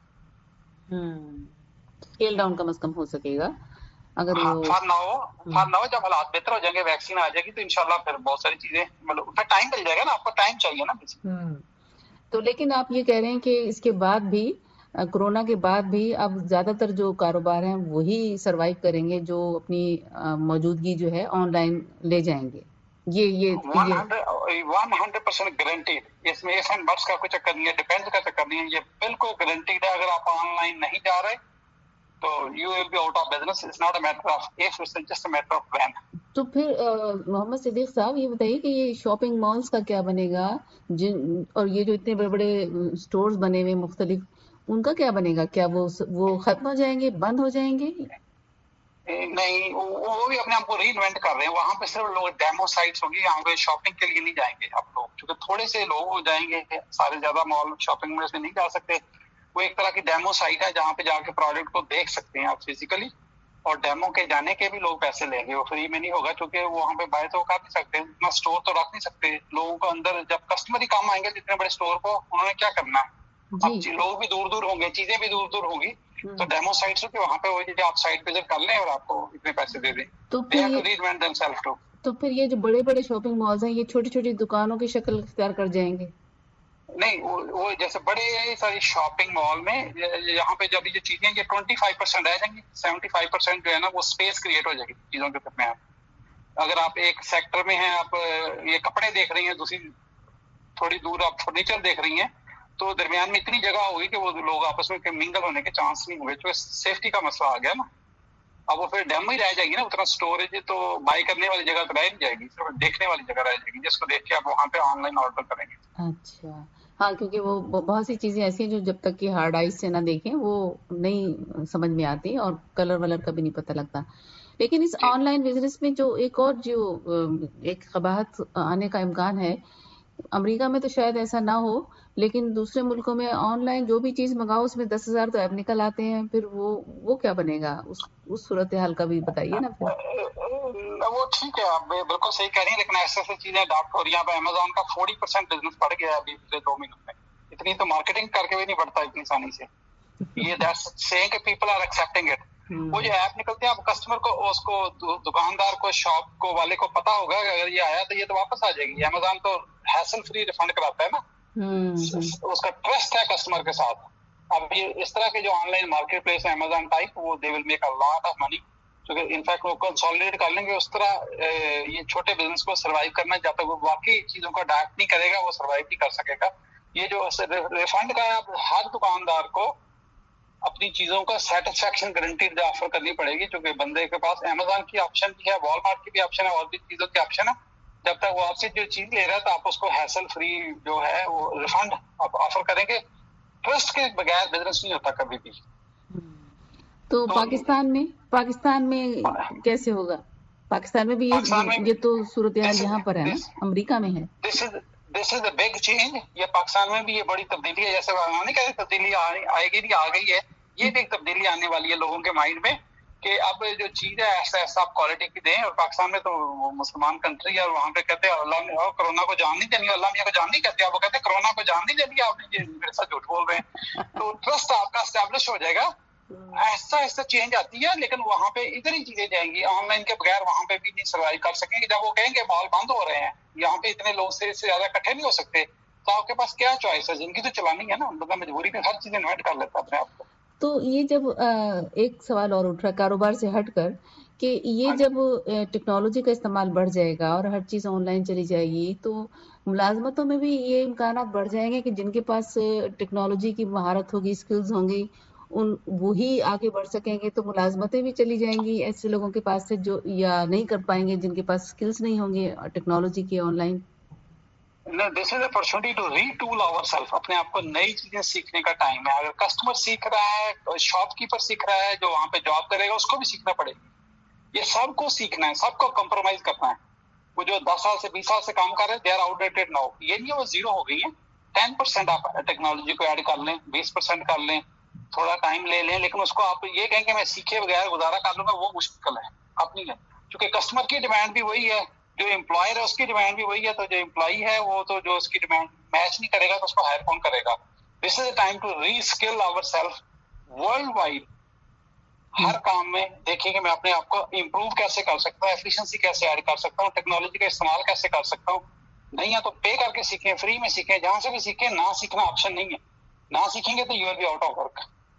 Speaker 3: स्केल डाउन कम से कम हो सकेगा अगर
Speaker 4: हाँ,
Speaker 3: वो
Speaker 4: फॉर नाउ फॉर नाउ जब हालात बेहतर हो जाएंगे, वैक्सीन आ जाएगी तो इंशाल्लाह फिर बहुत सारी चीजें, मतलब फिर टाइम मिल जाएगा ना, आपको टाइम चाहिए ना।
Speaker 3: तो लेकिन आप ये कह रहे हैं कि इसके बाद भी, कोरोना के बाद भी अब ज्यादातर जो कारोबार हैं वही सरवाइव करेंगे जो अपनी मौजूदगी जो है ऑनलाइन ले जाएंगे। ये ये
Speaker 4: वन हंड्रेड परसेंट गारंटीड, इसमें इफ एंड बट्स का कोई चक्कर नहीं है, डिपेंड का चक्कर नहीं है, ये बिल्कुल गारंटीड है। अगर आप ऑनलाइन नहीं जा रहे तो you will be out of business. It's not a matter of if, it's just a matter of when.
Speaker 3: तो फिर मोहम्मद सिद्दीक साहब ये बताइए कि ये शॉपिंग मॉल्स का क्या बनेगा, जिन और ये जो इतने बड़े बड़े स्टोर्स बने हुए मुख्तलिफ, उनका क्या बनेगा? क्या वो वो खत्म हो जाएंगे, बंद हो जाएंगे?
Speaker 4: नहीं, वो भी अपने आप को रीइन्वेंट कर रहे हैं। वहां पे सिर्फ लोग डेमो साइट्स होंगी, यहाँ पे शॉपिंग के लिए नहीं जाएंगे आप लोग, क्योंकि थोड़े से लोग हो जाएंगे, सारे ज्यादा मॉल शॉपिंग में से नहीं जा सकते। वो एक तरह की डेमो साइट है जहाँ पे जाके प्रोडक्ट को देख सकते हैं आप फिजिकली, और डेमो के जाने के भी लोग पैसे लेंगे, वो फ्री में नहीं होगा, क्योंकि वो वहाँ पे बाय तो कर नहीं सकते, इतना स्टोर तो रख नहीं सकते लोगों को अंदर। जब कस्टमर ही कम आएंगे जितने बड़े स्टोर को, उन्होंने क्या करना है? अब लोग भी दूर दूर होंगे, चीजें भी दूर दूर होंगी, तो डेमो साइट्स होगी वहाँ पे, वो आप साइट विजिट कर लें और आपको इतने पैसे दे दें।
Speaker 3: तो तो फिर ये जो बड़े बड़े शॉपिंग मॉल्स हैं ये छोटी छोटी दुकानों की शक्ल इख्तियार कर जाएंगे?
Speaker 4: नहीं, वो, वो जैसे बड़े सारी शॉपिंग मॉल में यहाँ पे जब ये चीजें ये ट्वेंटी फाइव परसेंट रह जाएंगी, सेवेंटी फाइव परसेंट जो है ना वो स्पेस क्रिएट हो जाएगी चीजों के में। आप अगर आप एक सेक्टर में हैं, आप ये कपड़े देख रही हैं, दूसरी थोड़ी दूर आप फर्नीचर देख रही हैं, तो दरमियान में इतनी जगह होगी कि वो लोग आपस में मिंगल होने के चांस नहीं होंगे, तो सेफ्टी का मसला आ गया ना। اب وہ پھر ڈیم ہی رہ جائے گی نا, اتنا اسٹوریج تو بائی کرنے والی جگہ تو رہ نہیں جائے گی, صرف دیکھنے والی جگہ رہ جائے گی جس کو دیکھ کے آپ وہاں پہ آن لائن آرڈر کریں گے.
Speaker 3: اچھا ہاں, کیونکہ وہ بہت سی چیزیں ایسی ہیں جو جب تک کہ ہارڈ آئیز سے نہ دیکھیں وہ نہیں سمجھ میں آتی, اور کلر ولر کا بھی نہیں پتہ لگتا. لیکن اس آن لائن بزنس میں جو ایک اور جو ایک قباحت آنے کا امکان ہے, امریکہ میں تو شاید ایسا نہ ہو, لیکن دوسرے ملکوں میں آن لائن جو بھی چیز منگاؤ اس میں دس ہزار تو ایپ نکل آتے ہیں, پھر وہ وہ کیا بنے گا, اس اس صورتحال کا بھی بتائیے نا پھر.
Speaker 4: وہ ٹھیک ہے, آپ بالکل صحیح کہہ رہی ہیں, لیکن ایسے ایسی چیزیں اڈاپٹ ہو رہی ہیں. اب امیزون کا فورٹی پرسینٹ بزنس بڑھ گیا ہے ابھی پچھلے دو مہینوں میں. اتنی تو مارکیٹنگ کر کے بھی نہیں بڑھتا اتنی آسانی سے. یہ دیٹس سیئنگ کہ پیپل آر ایکسیپٹنگ اٹ. وہ جو ایپ نکلتے ہیں, اب کسٹمر کو, اس کو, دکاندار کو, شاپ کو والے کو پتا ہوگا کہ اگر یہ آیا تو یہ تو واپس آ جائے گی. امیزون تو ہیسل فری ریفنڈ کراتا ہے نا, اس کا ٹرسٹ ہے کسٹمر کے ساتھ. اب یہ اس طرح کے جو آن لائن مارکیٹ پلیس ہے امیزون ٹائپ, وہ they will make a lot of money, کیونکہ انفیکٹ وہ کنسالیڈیٹ کر لیں گے. اس طرح یہ چھوٹے بزنس کو سروائیو کرنا, جب تک وہ واقعی چیزوں کو اڈاپٹ نہیں کرے گا وہ سروائیو نہیں کر سکے گا. یہ جو ریفنڈ کا ہے, اب ہر دکاندار کو اپنی چیزوں کا سیٹسفیکشن گارنٹی آفر کرنی پڑے گی, چونکہ بندے کے پاس امیزون کی آپشن بھی ہے, وال مارٹ کی بھی آپشن ہے, اور بھی چیزوں کی آپشن ہے. جب تک وہ آپ سے جو چیز لے رہا ہے تو آپ اس کو ہیسل فری جو ہے وہ ریفنڈ آپ آفر کریں گے. ٹرسٹ کے بغیر بزنس نہیں ہوتا کبھی بھی.
Speaker 3: تو پاکستان میں پاکستان میں کیسے ہوگا؟ پاکستان میں بھی یہ یہ تو صورتحال یہاں پر ہے نا, امریکہ میں ہے.
Speaker 4: This is a big change. یہ پاکستان میں بھی یہ بڑی تبدیلی ہے, جیسے نہیں کہتے تبدیلی آئے گی نہیں, آ گئی ہے. یہ بھی ایک تبدیلی آنے والی ہے لوگوں کے مائنڈ میں کہ اب جو چیز ہے ایسا ایسا آپ کوالٹی کی دیں. اور پاکستان میں تو مسلمان کنٹری ہے, اور وہاں پہ کہتے ہیں اللہ نے کرونا کو جان نہیں دینی, اللہ میاں کو جان نہیں کہتے, آپ وہ کہتے ہیں کرونا کو جان نہیں دینی, آپ یہ میرے ساتھ جھوٹ بول رہے ہیں. تو ٹرسٹ آپ کا اسٹیبلش ہو جائے گا. ایسا ایسا چینج آتی ہے, لیکن وہاں پہ ادھر ہی چیزیں جائیں گی. آن لائن کے بغیر وہاں پہ بھی نہیں سروائیو کر سکیں گے. جب وہ کہیں گے مال بند ہو رہے ہیں, یہاں پہ اتنے لوگ سے زیادہ اکٹھے نہیں ہو سکتے, تو آپ کے پاس کیا چوائس ہے؟ زندگی تو چلانی ہے نا, مطلب مجبوری میں ہر چیز انویسٹ کر لیتا اپنے آپ کو.
Speaker 3: تو یہ جب ایک سوال اور اٹھ رہا ہے کاروبار سے ہٹ کر, کہ یہ جب ٹیکنالوجی کا استعمال بڑھ جائے گا اور ہر چیز آن لائن چلی جائے گی, تو ملازمتوں میں بھی یہ امکانات بڑھ جائیں گے کہ جن کے پاس ٹیکنالوجی کی مہارت ہوگی, اسکلز ہوں گی, ان وہی آگے بڑھ سکیں گے. تو ملازمتیں بھی چلی جائیں گی ایسے لوگوں کے پاس سے جو یا نہیں کر پائیں گے, جن کے پاس اسکلز نہیں ہوں گے ٹیکنالوجی کے online.
Speaker 4: No, this is an opportunity to retool ourselves. اپنے آپ کو نئی چیزیں سیکھنے کا ٹائم ہے. اگر کسٹمر سیکھ رہا ہے, شاپ کیپر سیکھ رہا ہے, جو وہاں پہ جاب کرے گا اس کو بھی سیکھنا پڑے گا. یہ سب کو سیکھنا ہے, سب کو کمپرومائز کرنا ہے. وہ جو دس سال سے بیس سال سے کام کر رہے ہیں they are outdated now. یہ نہیں ہے وہ زیرو ہو گئی ہے. ٹین پرسینٹ آپ ٹیکنالوجی کو ایڈ کر لیں, بیس پرسینٹ کر لیں, تھوڑا ٹائم لے لیں, لیکن اس کو آپ یہ کہیں کہ میں سیکھے بغیر گزارا کر لوں گا, وہ مشکل ہے. اپنی ہے, کیونکہ کسٹمر کی ڈیمانڈ بھی وہی ہے, جو امپلائر ہے اس کی ڈیمانڈ بھی وہی ہے. تو جو امپلائی ہے وہ تو جو اس کی ڈیمانڈ میچ نہیں کرے گا تو اس کو ہائر کون کرے گا. This is a time to reskill our self worldwide. ہر کام میں دیکھیں کہ میں اپنے آپ کو امپروو کیسے کر سکتا ہوں, ایفیشنسی کیسے ایڈ کر سکتا ہوں, ٹیکنالوجی کا استعمال کیسے کر سکتا ہوں. نہیں ہے تو پے کر کے سیکھیں, فری میں سیکھیں, جہاں سے بھی سیکھیں. نہ سیکھنا آپشن نہیں ہے, نہ سیکھیں گے تو you will be out of work.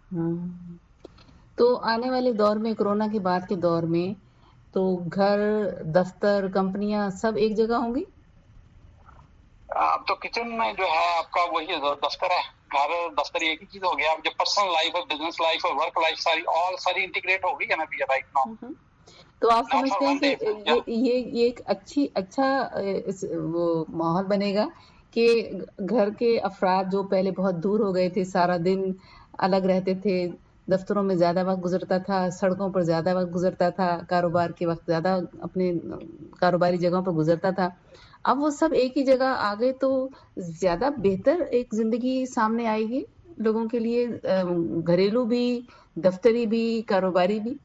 Speaker 3: تو آنے والے دور میں, کورونا کے بعد کے دور میں, تو گھر, دفتر, کمپنیاں سب ایک جگہ ہوں گی.
Speaker 4: اب تو کچن میں جو ہے آپ کا وہی دفتر ہے, گھر دفتر ایک ہی چیز ہو گیا. اب جو پرسنل لائف اور بزنس لائف اور ورک لائف ساری آل ساری انٹیگریٹ ہو گئی ہے نا بھی رائٹ ناؤ.
Speaker 3: تو آپ سمجھتے ہیں کہ یہ یہ ایک اچھی اچھا وہ ماحول بنے گا کہ گھر کے افراد جو پہلے بہت دور ہو گئے تھے, سارا دن الگ رہتے تھے, دفتروں میں زیادہ وقت گزرتا تھا, سڑکوں پر زیادہ وقت گزرتا تھا, کاروبار کے وقت زیادہ اپنے کاروباری جگہوں پر گزرتا تھا, اب وہ سب ایک ہی جگہ آ گئے, تو زیادہ بہتر ایک زندگی سامنے آئے گی لوگوں کے لیے, گھریلو بھی, دفتری بھی, کاروباری بھی.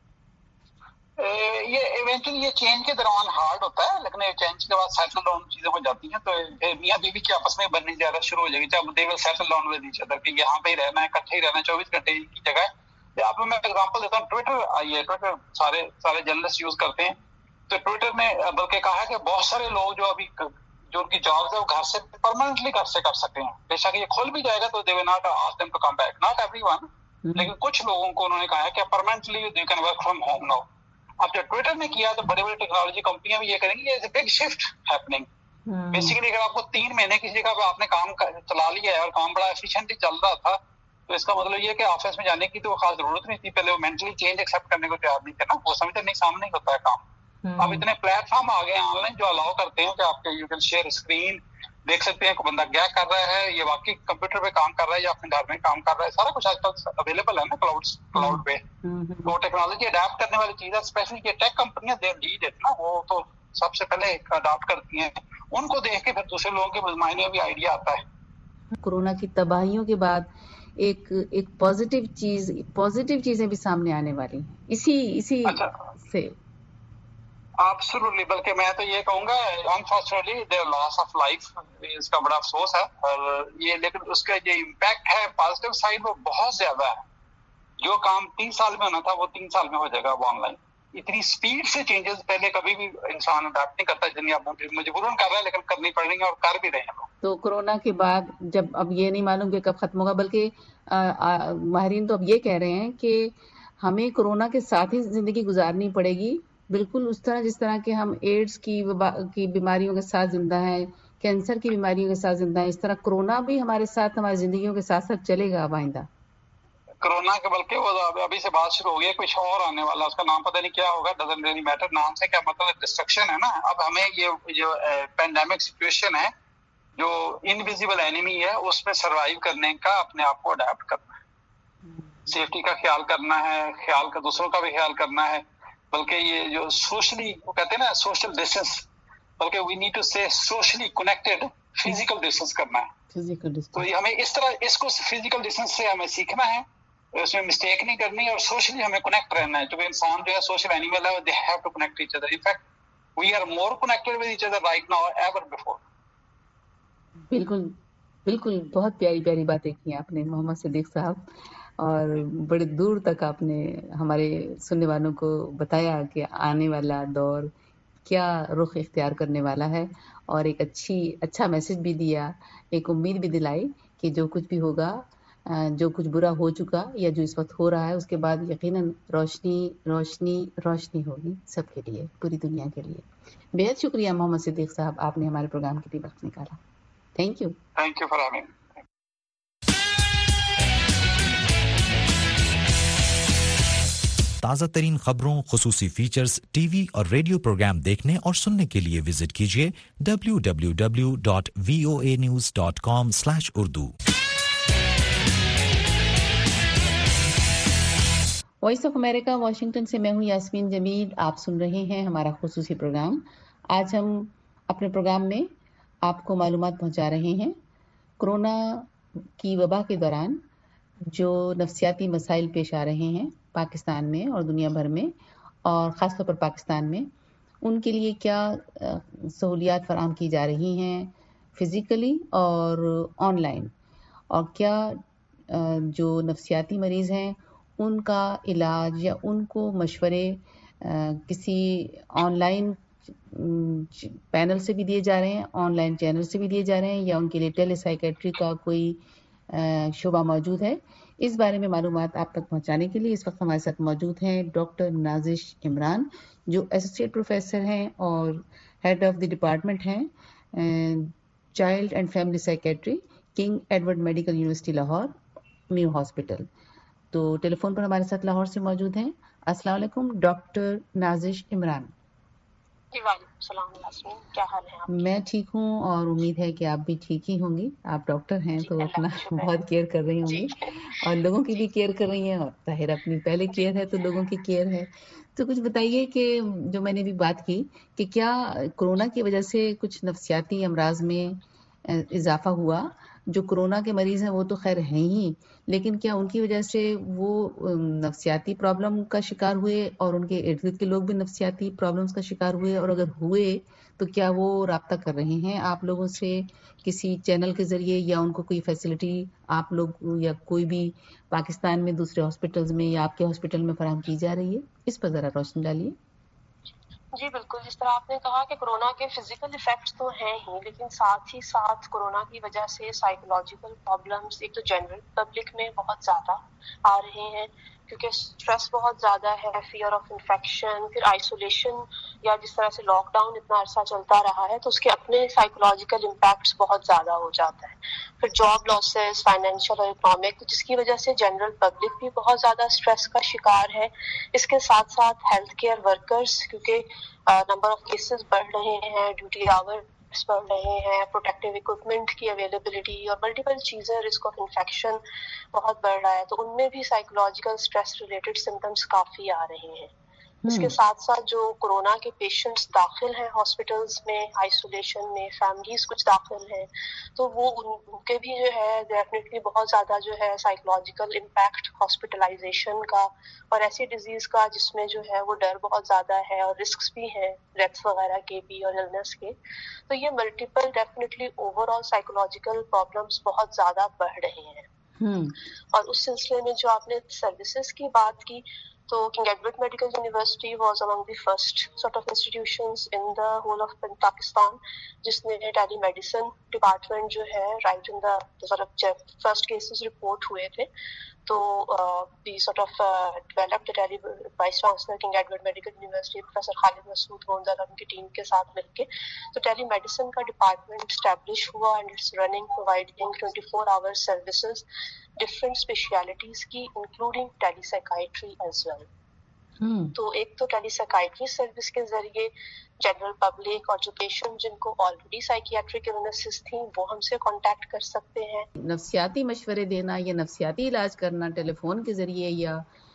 Speaker 4: یہ ایونچولی یہ چینج کے دوران ہارڈ ہوتا ہے, لیکن چینج کے بعد سیٹل ڈاؤن چیزیں ہو جاتی ہیں. تو میاں بیوی کے آپس میں بننے زیادہ شروع ہو جائے گی جب they will settle down with each other, کہ یہاں پہ ہی رہنا ہے, اکٹھے ہی رہنا ہے, چوبیس گھنٹے کی جگہ ہے. آپ میں ایگزامپل دیتا ہوں, ٹویٹر آئی ہے, ٹویٹر سارے سارے جرنلسٹ یوز کرتے ہیں. تو ٹویٹر نے بلکہ کہا ہے کہ بہت سارے لوگ جو ابھی جو ان کی جابس ہے وہ گھر سے پرماننٹلی گھر سے کر سکتے ہیں. بے شک یہ کھول بھی جائے گا تو they will not ask them to come back, not everyone, لیکن کچھ لوگوں کو انہوں نے کہا ہے کہ permanently you can work from home now. اب جب ٹویٹر نے کیا تو بڑے بڑے ٹیکنالوجی کمپنیاں بھی یہ کریں گی. Big shift happening. بیسیکلی اگر آپ کو تین مہینے کسی جگہ پہ آپ نے کام چلا لیا ہے اور کام بڑا ایفیشینٹلی چل رہا تھا, تو اس کا مطلب یہ کہ آفس میں جانے کی تو خاص ضرورت نہیں تھی. پہلے وہ مینٹلی چینج ایکسیپٹ کرنے کو تیار نہیں تھے نا, وہ سمجھتے نہیں سامنے ہی ہوتا ہے کام. اب اتنے پلیٹ فارم آ گئے ہیں آن لائن جو الاؤ کرتے ہیں کہ آپ کے یو کین شیئر اسکرین, دیکھ سکتے ہیں کہ بندہ کیا کر رہا ہے, یہ واقعی کمپیوٹر پہ کام کر رہا ہے یا اپنے گھر میں کام کر رہا ہے, سارا کچھ آج کل اویلیبل ہے نا کلاؤڈ کلاؤڈ پہ. تو ٹیکنالوجی اڈاپٹ کرنے والی چیز ہے, اسپیشلی یہ ٹیک کمپنیاں دے لیڈ ہے نا, وہ تو سب سے پہلے اڈاپٹ کرتی ہیں. ان کو دیکھ کے پھر دوسرے لوگوں کے مائنڈ میں بھی آئیڈیا آتا ہے.
Speaker 3: کورونا کی تباہیوں کے بعد ایک ایک پازیٹیو چیز پازیٹیو چیزیں بھی سامنے آنے والی ہیں اسی اسی سے.
Speaker 4: Absolutely, بلکہ میں تو یہ کہوں گا unfortunately the loss of life اس کا بڑا افسوس ہے, اور یہ لیکن اس کا جو امپیکٹ ہے پازیٹیو سائڈ وہ بہت زیادہ ہے. جو کام تین سال میں ہونا تھا وہ تین سال میں ہو جائے گا اب آن لائن. اتنی اسپیڈ سے چینجز پہلے کبھی بھی انسان اڈاپٹ نہیں کرتا, جتنی اب مجبوراً کر رہا ہے لیکن کرنی پڑ رہی ہے اور کر بھی رہے ہیں.
Speaker 3: تو کورونا کے بعد جب اب یہ نہیں معلوم کہ کب ختم ہوگا, بلکہ ماہرین تو اب یہ کہہ رہے ہیں کہ ہمیں کورونا کے ساتھ ہی زندگی گزارنی پڑے گی, بالکل اس طرح جس طرح کہ ہم ایڈز کی کی بیماریوں کے ساتھ زندہ ہیں, کینسر کی بیماریوں کے ساتھ زندہ ہیں, اس طرح کورونا بھی ہمارے ساتھ ہماری زندگیوں کے ساتھ ساتھ چلے گا اب آئندہ.
Speaker 4: کورونا کے بلکہ وہ ابھی سے بات شروع ہو گئی, کچھ اور آنے والا, اس کا نام پتہ نہیں کیا ہوگا, ڈزنٹ ریلی میٹر, نام سے کیا مطلب ڈسٹرکشن ہے نا. اب ہمیں یہ جو پینڈیمک سچویشن ہے جو انویزیبل اینیمی ہے اس میں سروائیو کرنے کا اپنے آپ کو اڈاپٹ کرنا ہے, سیفٹی کا خیال کرنا ہے, خیال کا دوسروں کا بھی خیال کرنا ہے, بلکہ یہ جو سوشلی وہ کہتے ہیں نا سوشل ڈسٹینس, بلکہ we need to say socially connected physical distance کرنا ہے. تو یہ ہمیں اس طرح اس کو فزیکل ڈسٹینس سے ہمیں سیکھنا ہے, اس میں مسٹیک نہیں کرنی, اور سوشلی ہمیں کنیکٹ رہنا ہے. کیونکہ انسان جو ہے سوشل اینیمل ہے, they have to connect each other. In fact we are more connected with each other right now ever before.
Speaker 3: بالکل بالکل, بہت پیاری پیاری باتیں کی آپ نے محمد صدیق صاحب, اور بڑے دور تک آپ نے ہمارے سننے والوں کو بتایا کہ آنے والا دور کیا رخ اختیار کرنے والا ہے, اور ایک اچھی اچھا میسج بھی دیا, ایک امید بھی دلائی کہ جو کچھ بھی ہوگا, جو کچھ برا ہو چکا یا جو اس وقت ہو رہا ہے, اس کے بعد یقیناً روشنی روشنی روشنی ہوگی سب کے لیے, پوری دنیا کے لیے. بہت شکریہ محمد صدیق صاحب, آپ نے ہمارے پروگرام کے لیے وقت نکالا. Thank you.
Speaker 4: Thank you for having.
Speaker 2: تازہ ترین خبروں, خصوصی فیچرز, ٹی وی اور ریڈیو پروگرام دیکھنے اور سننے کے لیے وزٹ کیجیے W W W dot V O A news dot com slash Urdu.
Speaker 3: Voice of America Washington سے میں ہوں یاسمین جمیل, آپ سن رہے ہیں ہمارا خصوصی پروگرام. آج ہم اپنے پروگرام میں آپ کو معلومات پہنچا رہے ہیں کورونا کی وبا کے دوران جو نفسیاتی مسائل پیش آ رہے ہیں پاکستان میں اور دنیا بھر میں, اور خاص طور پر پاکستان میں, ان کے لیے کیا سہولیات فراہم کی جا رہی ہیں فزیکلی اور آن لائن, اور کیا جو نفسیاتی مریض ہیں ان کا علاج یا ان کو مشورے کسی آن لائن پینل سے بھی دیے جا رہے ہیں, آن لائن چینل سے بھی دیے جا رہے ہیں, یا ان کے لیے ٹیلی سائیکیٹری کا کوئی شعبہ موجود ہے. اس بارے میں معلومات آپ تک پہنچانے کے لیے اس وقت ہمارے ساتھ موجود ہیں ڈاکٹر نازش عمران, جو ایسوسیٹ پروفیسر ہیں اور ہیڈ آف دی ڈپارٹمنٹ ہیں child and family psychiatry, King Edward medical university Lahore new hospital. تو ٹیلی فون پر ہمارے ساتھ لاہور سے موجود ہیں. السلام علیکم ڈاکٹر نازش عمران.
Speaker 5: جی وعلیکم السلام یاسمین, کیا حال ہے آپ؟
Speaker 3: میں ٹھیک ہوں, اور امید ہے کہ آپ بھی ٹھیک ہی ہوں گی. آپ ڈاکٹر ہیں تو اپنا بہت کیئر کر رہی ہوں گی, اور لوگوں کی بھی کیئر کر رہی ہیں, اور ظاہر اپنی پہلے کیئر ہے تو لوگوں کی کیئر ہے. تو کچھ بتائیے کہ جو میں نے بھی بات کی کہ کیا کورونا کی وجہ سے کچھ نفسیاتی امراض میں اضافہ ہوا. جو کورونا کے مریض ہیں وہ تو خیر ہیں ہی, لیکن کیا ان کی وجہ سے وہ نفسیاتی پرابلم کا شکار ہوئے, اور ان کے ارد گرد کے لوگ بھی نفسیاتی پرابلمس کا شکار ہوئے, اور اگر ہوئے تو کیا وہ رابطہ کر رہے ہیں آپ لوگوں سے کسی چینل کے ذریعے, یا ان کو کوئی فیسلٹی آپ لوگ یا کوئی بھی پاکستان میں دوسرے ہاسپٹلز میں یا آپ کے ہاسپٹل میں فراہم کی جا رہی ہے؟ اس پر ذرا روشنی ڈالیے.
Speaker 5: جی بالکل, جس طرح آپ نے کہا کہ کورونا کے فزیکل ایفیکٹس تو ہیں ہی, لیکن ساتھ ہی ساتھ کورونا کی وجہ سے سائیکولوجیکل پرابلمس ایک تو جنرل پبلک میں بہت زیادہ آ رہے ہیں. کیونکہ اسٹریس بہت زیادہ ہے، فیئر آف انفیکشن، پھر آئسولیشن، یا جس طرح سے لاک ڈاؤن اتنا عرصہ چلتا رہا ہے تو اس کے اپنے سائیکولوجیکل امپیکٹس بہت زیادہ ہو جاتا ہے. پھر جاب لاسز، فائنینشیل اور اکنامک، جس کی وجہ سے جنرل پبلک بھی بہت زیادہ اسٹریس کا شکار ہے. اس کے ساتھ ساتھ ہیلتھ کیئر ورکرز، کیونکہ نمبر آف کیسز بڑھ رہے ہیں، ڈیوٹی آور بڑھ رہے ہیں، پروٹیکٹیو اکوپمنٹ کی اویلیبلٹی اور ملٹیپل چیزیں، رسک آف انفیکشن بہت بڑھ رہا ہے، تو ان میں بھی سائیکولوجیکل اسٹریس ریلیٹڈ سمٹمس کافی آ رہے ہیں. اس کے ساتھ ساتھ جو کورونا کے پیشنٹس داخل ہیں ہاسپٹلس میں، آئسولیشن میں، فیملیز کچھ داخل ہیں، تو وہ ان کے بھی جو ہے ڈیفینیٹلی بہت زیادہ جو ہے سائیکولوجیکل امپیکٹ ہاسپٹلائزیشن کا اور ایسی ڈیزیز کا جس میں جو ہے وہ ڈر بہت زیادہ ہے اور رسکس بھی ہیں ڈیتھ وغیرہ کے بھی اور النس کے. تو یہ multiple definitely overall psychological problems بہت زیادہ بڑھ رہے ہیں. اور اس سلسلے میں جو آپ نے سروسز کی بات کی تو King Edward medical university was among the first sort of institutions in the whole of Pakistan جس نے ٹیلی میڈیسن ڈپارٹمنٹ جو ہے right in the sort of جب فرسٹ کیسز رپورٹ ہوئے تھے تو the sort of developed tele vice chancellor King Edward medical university professor Khalid Masood Gondal اور ان کی ٹیم کے ساتھ مل کے تو ٹیلی میڈیسن کا ڈپارٹمنٹ اسٹیبلش ہوا and it's running providing twenty four hour services different specialties کی including telepsychiatry as well. تو ایک تو ٹیلی سائیکائٹری سروس کے ذریعے جنرل پبلک اور جو پیشنٹ جن کو آلریڈی سائیکیاٹرک النیسز تھیں وہ ہم سے کانٹیکٹ کر سکتے ہیں.
Speaker 3: نفسیاتی مشورے دینا یا نفسیاتی علاج کرنا ٹیلی فون کے ذریعے یا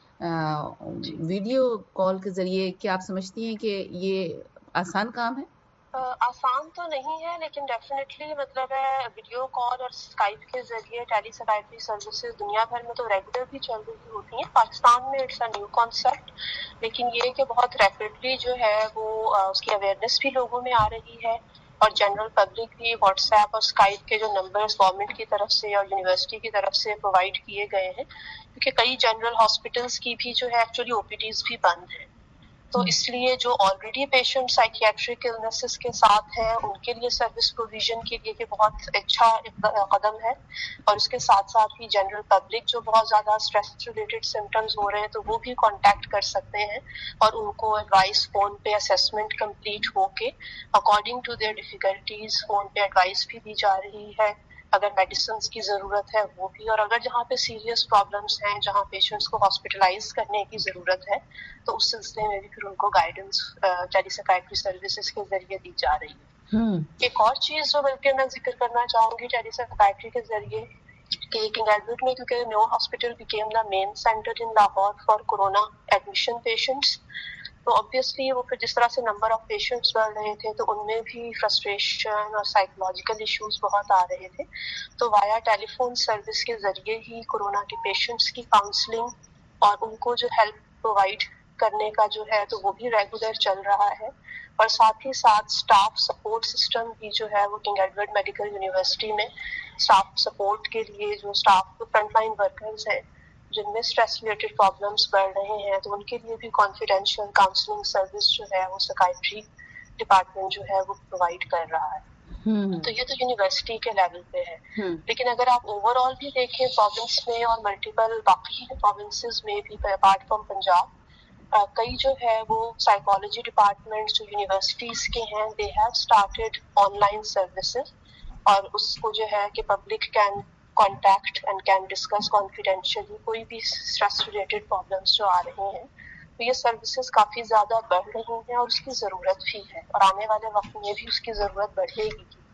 Speaker 3: ویڈیو کال کے ذریعے، کیا آپ سمجھتی ہیں کہ یہ آسان کام ہے؟
Speaker 5: آسان تو نہیں ہے لیکن ڈیفینیٹلی مطلب ہے ویڈیو کال اور اسکائپ کے ذریعے ٹیلی سائیکائٹری سروسز دنیا بھر میں تو ریگولر بھی چل رہی ہوتی ہیں. پاکستان میں اٹس اے نیو کانسیپٹ، لیکن یہ کہ بہت ریپڈلی جو ہے وہ اس کی اویئرنیس بھی لوگوں میں آ رہی ہے اور جنرل پبلک بھی واٹس ایپ اور اسکائپ کے جو نمبرز گورنمنٹ کی طرف سے اور یونیورسٹی کی طرف سے پرووائڈ کیے گئے ہیں کیونکہ کئی جنرل ہاسپٹلس کی بھی جو ہے ایکچولی او پی ڈیز بھی بند ہیں. تو اس لیے جو آلریڈی پیشنٹ سائیکیاٹرک النیسز کے ساتھ ہیں ان کے لیے سروس پروویژن کے لیے کہ بہت اچھا قدم ہے. اور اس کے ساتھ ساتھ ہی جنرل پبلک جو بہت زیادہ اسٹریس ریلیٹڈ سمٹمز ہو رہے ہیں تو وہ بھی کانٹیکٹ کر سکتے ہیں اور ان کو ایڈوائس فون پہ اسیسمنٹ کمپلیٹ ہو کے according to their difficulties phone پہ ایڈوائس بھی دی جا رہی ہے. اگر میڈیسنس کی ضرورت ہے وہ بھی، اور اگر جہاں پہ سیریس پرابلمس ہیں جہاں پیشنٹس کو ہاسپٹلائز کرنے کی ضرورت ہے تو اس سلسلے میں بھی پھر ان کو گائیڈنس ٹیلی سائیکائٹری سروسز کے ذریعے دی جا رہی ہے. ایک اور چیز جو بلکہ میں ذکر کرنا چاہوں گی ٹیلی سائیکائٹری کے ذریعے کہ کنگ ایڈورڈ میں کیونکہ new hospital became the main centre in Lahore for corona admission patients تو obviously وہ پھر جس طرح سے نمبر آف پیشنٹس بڑھ رہے تھے تو ان میں بھی فرسٹریشن اور سائیکولوجیکل ایشوز بہت آ رہے تھے. تو وایا ٹیلی فون سروس کے ذریعے ہی کورونا کے پیشنٹس کی کاؤنسلنگ اور ان کو جو ہیلپ پرووائڈ کرنے کا جو ہے تو وہ بھی ریگولر چل رہا ہے. اور ساتھ ہی ساتھ اسٹاف سپورٹ سسٹم بھی جو ہے وہ کنگ ایڈورڈ میڈیکل یونیورسٹی میں اسٹاف سپورٹ کے لیے جو اسٹاف فرنٹ لائن ورکرز ہیں جن میں اسٹریس ریلیٹڈ پرابلمس بڑھ رہے ہیں تو ان کے لیے بھی کانفیڈینشیل کاؤنسلنگ سروس جو ہے وہ سائیکائٹری ڈپارٹمنٹ جو ہے وہ پرووائڈ کر رہا ہے. تو یہ تو یونیورسٹی کے لیول پہ ہے. لیکن اگر آپ اوور آل بھی دیکھیں پروونس میں اور ملٹیپل باقی پروونسز میں بھی اپارٹ فرام پنجاب کئی جو ہے وہ سائیکالوجی ڈپارٹمنٹ جو یونیورسٹیز کے ہیں they have started online services اور اس کو جو ہے کہ public can contact and can discuss confidentially کوئی بھی اسٹریس ریلیٹڈ پرابلمس جو آ رہے ہیں. تو یہ سروسز کافی زیادہ بڑھ رہی ہیں اور اس کی ضرورت بھی ہے اور آنے والے وقت میں بھی اس کی ضرورت بڑھے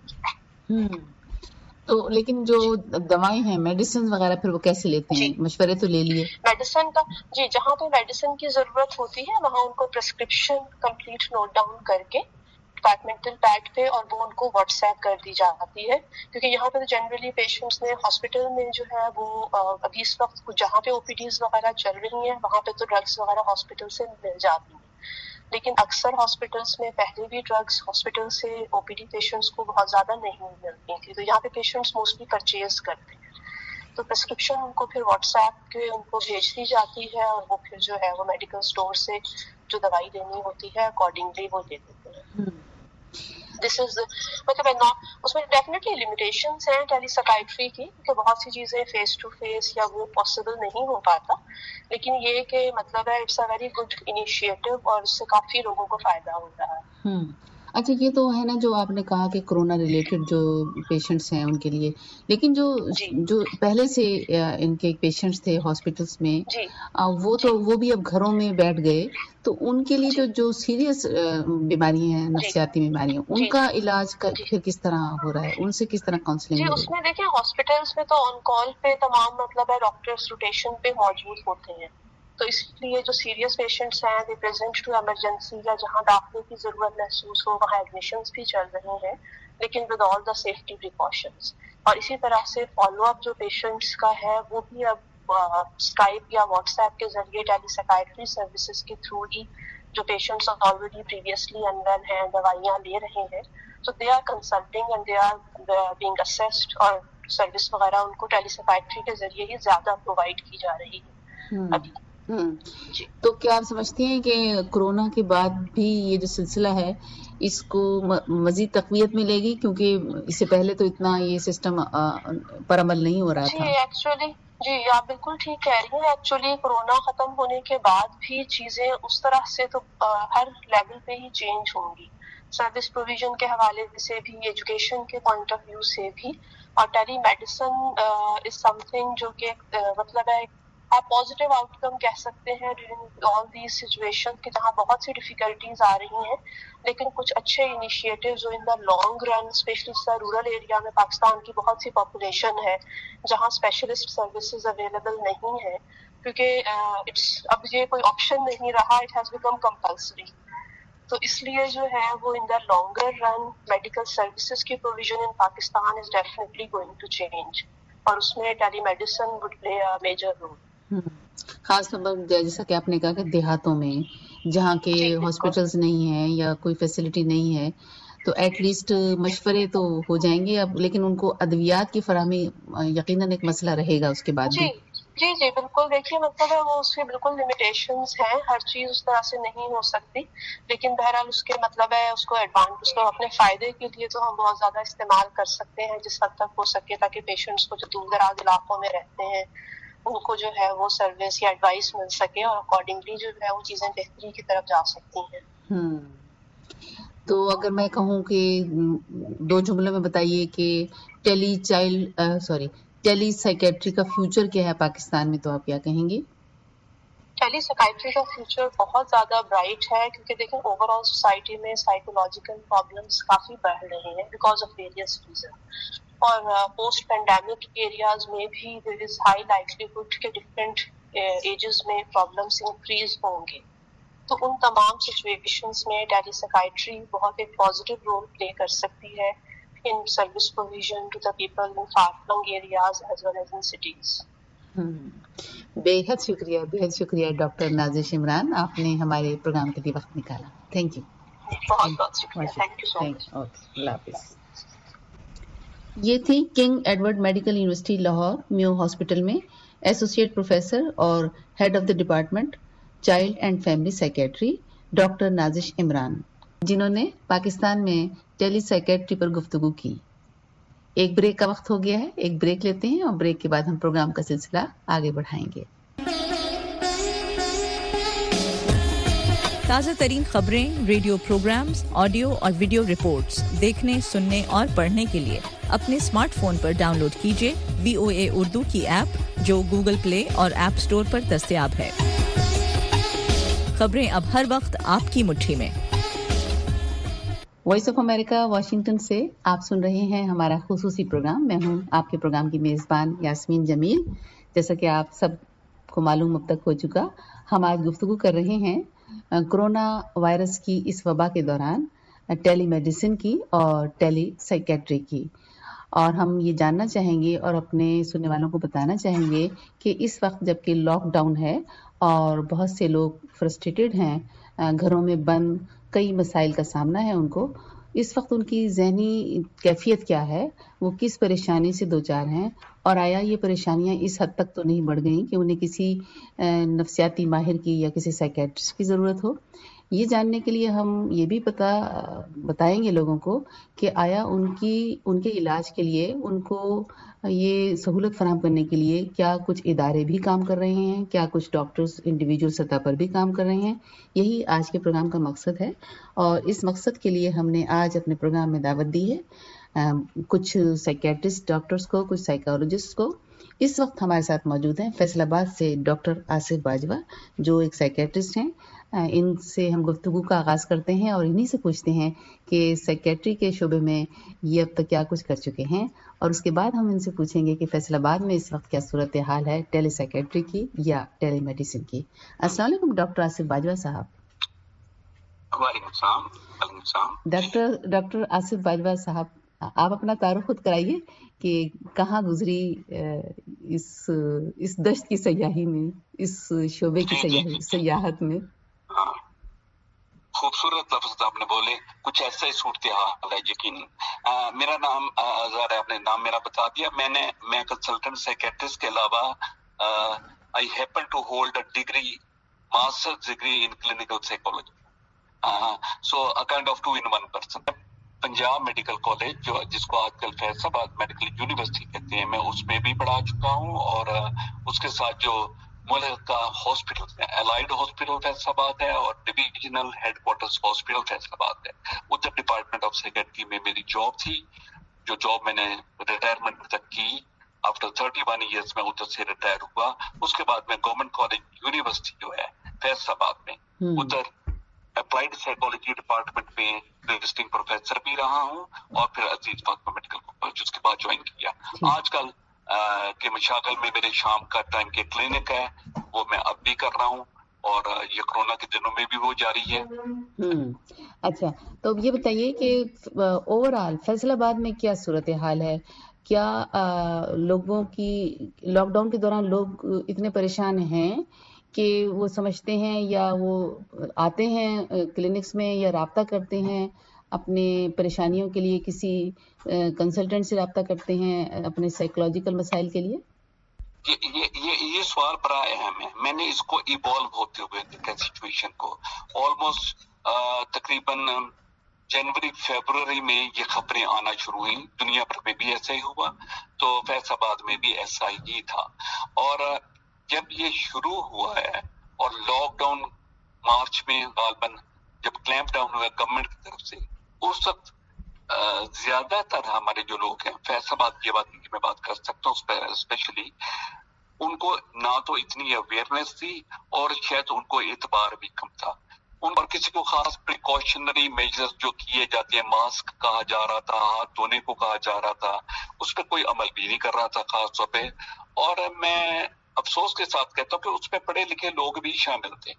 Speaker 5: گی.
Speaker 3: تو لیکن جو دوائیں ہیں میڈیسن وغیرہ پھر وہ کیسے لیتے ہیں؟ مشورے تو لے لیے
Speaker 5: میڈیسن کا جی جہاں پہ میڈیسن کی ضرورت ہوتی ہے وہاں ان کو پرسکرپشن کمپلیٹ نوٹ ڈاؤن کر کے ڈپارٹمنٹل پیڈ پہ اور وہ ان کو واٹس ایپ کر دی جاتی ہے کیونکہ یہاں پہ جنرلی پیشنٹس نے ہاسپٹل میں جو ہے وہ ابھی اس وقت جہاں پہ او پی ڈیز وغیرہ چل رہی ہیں وہاں پہ تو ڈرگس وغیرہ ہاسپٹل سے مل جاتی ہیں لیکن اکثر ہاسپٹلس میں پہلے بھی ڈرگس ہاسپٹل سے او پی ڈی پیشنٹس کو بہت زیادہ نہیں ملتی تھی تو یہاں پہ پیشنٹس موسٹلی پرچیز کرتے ہیں تو پرسکرپشن ان کو پھر واٹس ایپ کے ان کو بھیج دی جاتی ہے اور وہ پھر جو ہے وہ میڈیکل اسٹور سے جو دوائی دینی ہوتی ہے اکارڈنگلی وہ دے دیتے ہیں. दिस इज मतलब नॉट, उसमें डेफिनेटली लिमिटेशंस हैं टेली साइकाइट्री की कि बहुत सी चीजें फेस टू फेस या वो पॉसिबल नहीं हो पाता, लेकिन ये कि मतलब है it's a very good initiative और उससे काफी लोगों को फायदा हो रहा है।
Speaker 3: हम्म अच्छा, ये तो है ना जो आपने कहा कि कोरोना रिलेटेड जो पेशेंट्स हैं उनके लिए, लेकिन जो
Speaker 5: जी
Speaker 3: जो पहले से अ, इनके पेशेंट्स थे हॉस्पिटल्स में,
Speaker 5: जी
Speaker 3: अ, वो तो वो भी अब घरों में बैठ गए, तो उनके लिए जो
Speaker 5: जी
Speaker 3: जो सीरियस बीमारियां हैं,
Speaker 5: जी
Speaker 3: नफसियाती बीमारियां,
Speaker 5: जी
Speaker 3: उनका इलाज का
Speaker 5: जी
Speaker 3: फिर किस तरह हो रहा है, उनसे किस तरह काउंसलिंग
Speaker 5: जी
Speaker 3: हो रही है?
Speaker 5: उसमें देखिए हॉस्पिटल्स में तो ऑन कॉल पे तमाम मतलब है डॉक्टर्स रोटेशन पे मौजूद होते हैं, तो इसलिए जो सीरियस पेशेंट्स हैं दे प्रेजेंट टू इमरजेंसी या जहां दाखिले की जरूरत महसूस हो वहां एडमिशंस भी चल रहे हैं, लेकिन with all the safety precautions. और इसी तरह से फॉलो अप जो पेशेंट्स का है वो भी अब स्काइप या व्हाट्सएप के जरिए टेलीसाइकाइट्री सर्विसेज के थ्रू ही, जो पेशेंट्स ऑलरेडी प्रीवियसली अनवेल हैं, दवाइयां ले रहे हैं, so they are consulting and they are uh, being assessed और सर्विस वगैरह उनको टेलीसाइकाइट्री के जरिए ही ज्यादा प्रोवाइड की जा रही है
Speaker 3: हम्म
Speaker 5: अभी।
Speaker 3: हम्म
Speaker 5: जी
Speaker 3: तो क्या आप समझती हैं कि कोरोना के बाद भी ये जो सिलसिला है इसको म- मजीद तकवीत मिलेगी, क्योंकि इससे पहले तो इतना ये सिस्टम पर अमल नहीं हो रहा
Speaker 5: जी
Speaker 3: था?
Speaker 5: एक्चुअली जी आप बिल्कुल ठीक कह रही हैं। एक्चुअली कोरोना खत्म होने के बाद भी चीजें उस तरह से तो आ, हर लेवल पे ही चेंज होंगी, सर्विस प्रोविजन के हवाले से भी, एजुकेशन के पॉइंट ऑफ व्यू से भी, और टेली मेडिसिन इज समथिंग जो कि मतलब है आप पॉजिटिव आउटकम कह सकते हैं ड्यूरिंग ऑल दीज सिचुएशन कि जहाँ बहुत सी डिफिकल्टीज आ रही हैं, लेकिन कुछ अच्छे इनिशिएटिव जो in the long run, especially rural area में पाकिस्तान की बहुत सी पॉपुलेशन है जहाँ स्पेशलिस्ट सर्विसेज अवेलेबल नहीं है, क्योंकि इट्स अब ये कोई ऑप्शन नहीं रहा, इट हैज बिकम कंपल्सरी, तो इसलिए जो है वो in the longer run medical services की provision in Pakistan is definitely going to change, और उसमें telemedicine would play a major role.
Speaker 3: Hmm, खास तौर पर जैसा कि आपने कहा कि देहातों में जहाँ के
Speaker 5: जी बिल्कुल
Speaker 3: हॉस्पिटल्स नहीं है या कोई फैसिलिटी नहीं है, तो एटलीस्ट मशवरे तो हो जाएंगे अब, लेकिन उनको अद्वियात की फराहमी अ, यकीनन एक मसला रहेगा उसके बाद
Speaker 5: जी
Speaker 3: भी।
Speaker 5: जी जी बिल्कुल, देखिए मतलब है वो उसके बिल्कुल लिमिटेशंस हैं, हर चीज उस तरह से नहीं हो सकती, लेकिन बहरहाल उसके मतलब है उसको एडवांटेज, उसको अपने फायदे के लिए तो हम बहुत ज्यादा इस्तेमाल कर सकते हैं जिस हद तक हो सके, ताकि पेशेंट्स को जो दूर दराज इलाकों में रहते हैं उनको जो है वो सर्विस या एडवाइस मिल सके और अकॉर्डिंगली जो है वो चीजें बेहतरी की तरफ जा सकती हैं।
Speaker 3: हम्म तो अगर मैं कहूँ कि हम्म, दो जुमलों में बताइए कि tele child sorry telepsychiatry का फ्यूचर क्या है पाकिस्तान में, तो आप क्या कहेंगे?
Speaker 5: टेली साइकाइट्री का फ्यूचर बहुत ज्यादा ब्राइट है, क्योंकि देखिए ओवरऑल सोसाइटी में साइकोलॉजिकल प्रॉब्लम्स काफी बढ़ रहे हैं बिकॉज ऑफ वेरियस रीजन, और पोस्ट पेंडेमिक एरियाज में भी देयर इज हाई लाइवलीहुड के डिफरेंट एजेस में प्रॉब्लम्स इंक्रीज होंगे, तो उन तमाम सिचुएशंस में टेली साइकाइट्री बहुत एक पॉजिटिव रोल प्ले कर सकती है in service provision to the people in far flung areas as well as in cities.
Speaker 3: Hmm बेहद शुक्रिया, बेहद शुक्रिया डॉक्टर नाजिश इमरान, आपने हमारे प्रोग्राम के लिए वक्त निकाला। Thank you.
Speaker 5: बहुत बहुत शुक्रिया, thank you so much.
Speaker 3: Okay, अल्लाह हाफिज। ये थी king Edward medical university Lahore Mayo hospital में एसोसिएट प्रोफेसर और head of the department child and family psychiatry doctor Nazish Imran, जिन्होंने पाकिस्तान में टेली साइकेट्री पर गुफ्तगू की। एक ब्रेक का वक्त हो गया है, एक ब्रेक लेते हैं और ब्रेक के बाद हम प्रोग्राम का सिलसिला आगे बढ़ाएंगे।
Speaker 6: ताज़ा तरीन खबरें, रेडियो प्रोग्राम्स, ऑडियो और वीडियो रिपोर्ट्स देखने, सुनने और पढ़ने के लिए अपने स्मार्टफोन पर डाउनलोड कीजिए वीओए उर्दू की ऐप, जो गूगल प्ले और ऐप स्टोर पर दस्तयाब है। खबरें अब हर वक्त आपकी मुट्ठी में।
Speaker 3: वॉइस ऑफ अमेरिका वाशिंगटन से आप सुन रहे हैं हमारा खुसूसी प्रोग्राम। मैं हूं आपके प्रोग्राम की मेज़बान यास्मीन जमील। जैसा कि आप सबको मालूम अब तक हो चुका, हम आज गुफ्तगू कर रहे हैं कोरोना वायरस की इस वबा के दौरान टेली मेडिसिन की और टेली साइकेट्री की, और हम ये जानना चाहेंगे और अपने सुनने वालों को बताना चाहेंगे कि इस वक्त जबकि लॉकडाउन है और बहुत से लोग फ्रस्ट्रेटेड हैं, घरों में बंद, कई मसाइल का सामना है उनको, इस वक्त उनकी ज़हनी कैफियत क्या है, वो किस परेशानी से दो चार हैं, और आया ये परेशानियां इस हद तक तो नहीं बढ़ गई कि उन्हें किसी नफ्सियाती माहिर की या किसी साइकेट्रिस्ट की ज़रूरत हो। یہ جاننے کے لیے ہم یہ بھی پتا بتائیں گے لوگوں کو کہ آیا ان کی ان کے علاج کے لیے ان کو یہ سہولت فراہم کرنے کے لیے کیا کچھ ادارے بھی کام کر رہے ہیں، کیا کچھ ڈاکٹرز انڈیویجول سطح پر بھی کام کر رہے ہیں. یہی آج کے پروگرام کا مقصد ہے، اور اس مقصد کے لیے ہم نے آج اپنے پروگرام میں دعوت دی ہے کچھ سائیکیٹرسٹ ڈاکٹرز کو، کچھ سائیکالوجسٹ کو. اس وقت ہمارے ساتھ موجود ہیں فیصل آباد سے ڈاکٹر آصف باجوہ جو ایک سائیکیٹرسٹ ہیں. ان سے ہم گفتگو کا آغاز کرتے ہیں اور انہی سے پوچھتے ہیں کہ سائیکیٹری کے شعبے میں یہ اب تک کیا کچھ کر چکے ہیں، اور اس کے بعد ہم ان سے پوچھیں گے کہ فیصل آباد میں اس وقت کیا صورتحال ہے ٹیلی سائیکیٹری کی یا ٹیلی میڈیسن کی. السلام علیکم ڈاکٹر آصف باجوہ صاحب.
Speaker 4: وعلیکم السلام. وعلیکم السلام.
Speaker 3: ڈاکٹر ڈاکٹر آصف باجوہ صاحب، آپ اپنا تعارف خود کرائیے کہ کہاں گزری اس اس دشت کی سیاحی میں، اس شعبے کی سیاحی سیاحت میں.
Speaker 4: خوبصورت لفظ آپ نے بولے، کچھ ایسا ہی صورتحال ہے یقیناً. میرا نام ظاہر ہے، آپ نے نام میرا بتا دیا. میں نے میں کنسلٹنٹ سائیکیٹرسٹ کے علاوہ I happen to hold a degree master degree in clinical psychology. So a kind of two in one person. Punjab medical college جو جس کو آج کل فیصل آباد میڈیکل یونیورسٹی کہتے ہیں، میں اس میں بھی پڑھا چکا ہوں، اور اس کے ساتھ جو ملک کا ہاسپٹل ہے، الائڈ ہاسپٹل فیصل آباد ہے اور divisional headquarters hospital Faisalabad ہے. ادھر ڈپارٹمنٹ آف سائیکیٹری میں میری جاب تھی، جو جاب میں نے ریٹائرمنٹ تک کی. آفٹر تھرٹی ون ایئرس میں ادھر سے ریٹائر ہوا. اس کے بعد میں گورنمنٹ کالج یونیورسٹی جو ہے فیصل آباد میں، ادھر اپلائیڈ سائیکالوجی ڈپارٹمنٹ میں وزٹنگ پروفیسر بھی رہا ہوں، اور پھر عزیز فاطمہ میڈیکل کالج اس کے بعد جوائن کیا. آج کل کے مشاغل میں میرے شام کا ٹائم کے کلینک ہے، وہ میں اب بھی کر رہا ہوں، اور یہ کورونا کے دنوں میں بھی وہ جاری ہے.
Speaker 3: اچھا، تو یہ بتائیے کہ اوور آل فیصل آباد میں کیا صورتحال ہے؟ کیا لوگوں کی لاک ڈاؤن کے دوران لوگ اتنے پریشان ہیں کہ وہ سمجھتے ہیں یا وہ آتے ہیں کلینکس میں یا رابطہ کرتے ہیں اپنے پریشانیوں کے لیے، کسی کنسلٹنٹ سے رابطہ کرتے ہیں اپنے سائیکولوجیکل مسائل کے لیے؟
Speaker 4: یہ یہ یہ سوال بڑا اہم ہے. میں نے اس کو ایوالو ہوتے ہوئے دیکھا سچویشن کو. آلموسٹ تقریباً جنوری فیبروری میں یہ خبریں آنا شروع ہوئیں. دنیا بھر میں بھی ایسا ہی ہوا، تو فیصل آباد میں بھی ایسا ہی تھا. اور جب یہ شروع ہوا ہے اور لاک ڈاؤن مارچ میں غالباً جب کلیمپ ڈاؤن ہوا گورنمنٹ کی طرف سے، اس وقت زیادہ تر ہمارے جو لوگ ہیں فیصل آباد کی بات کی میں بات کر سکتا ہوں اسپیشلی، ان کو نہ تو اتنی اویئرنیس تھی اور شاید ان کو اعتبار بھی کم تھا. ان پر کسی کو خاص پریکاشنری میجرز جو کیے جاتے ہیں، ماسک کہا جا رہا تھا، ہاتھ دھونے کو کہا جا رہا تھا، اس پہ کوئی عمل بھی نہیں کر رہا تھا خاص طور پہ. اور میں افسوس کے ساتھ کہتا ہوں کہ اس میں پڑھے لکھے لوگ بھی شامل تھے.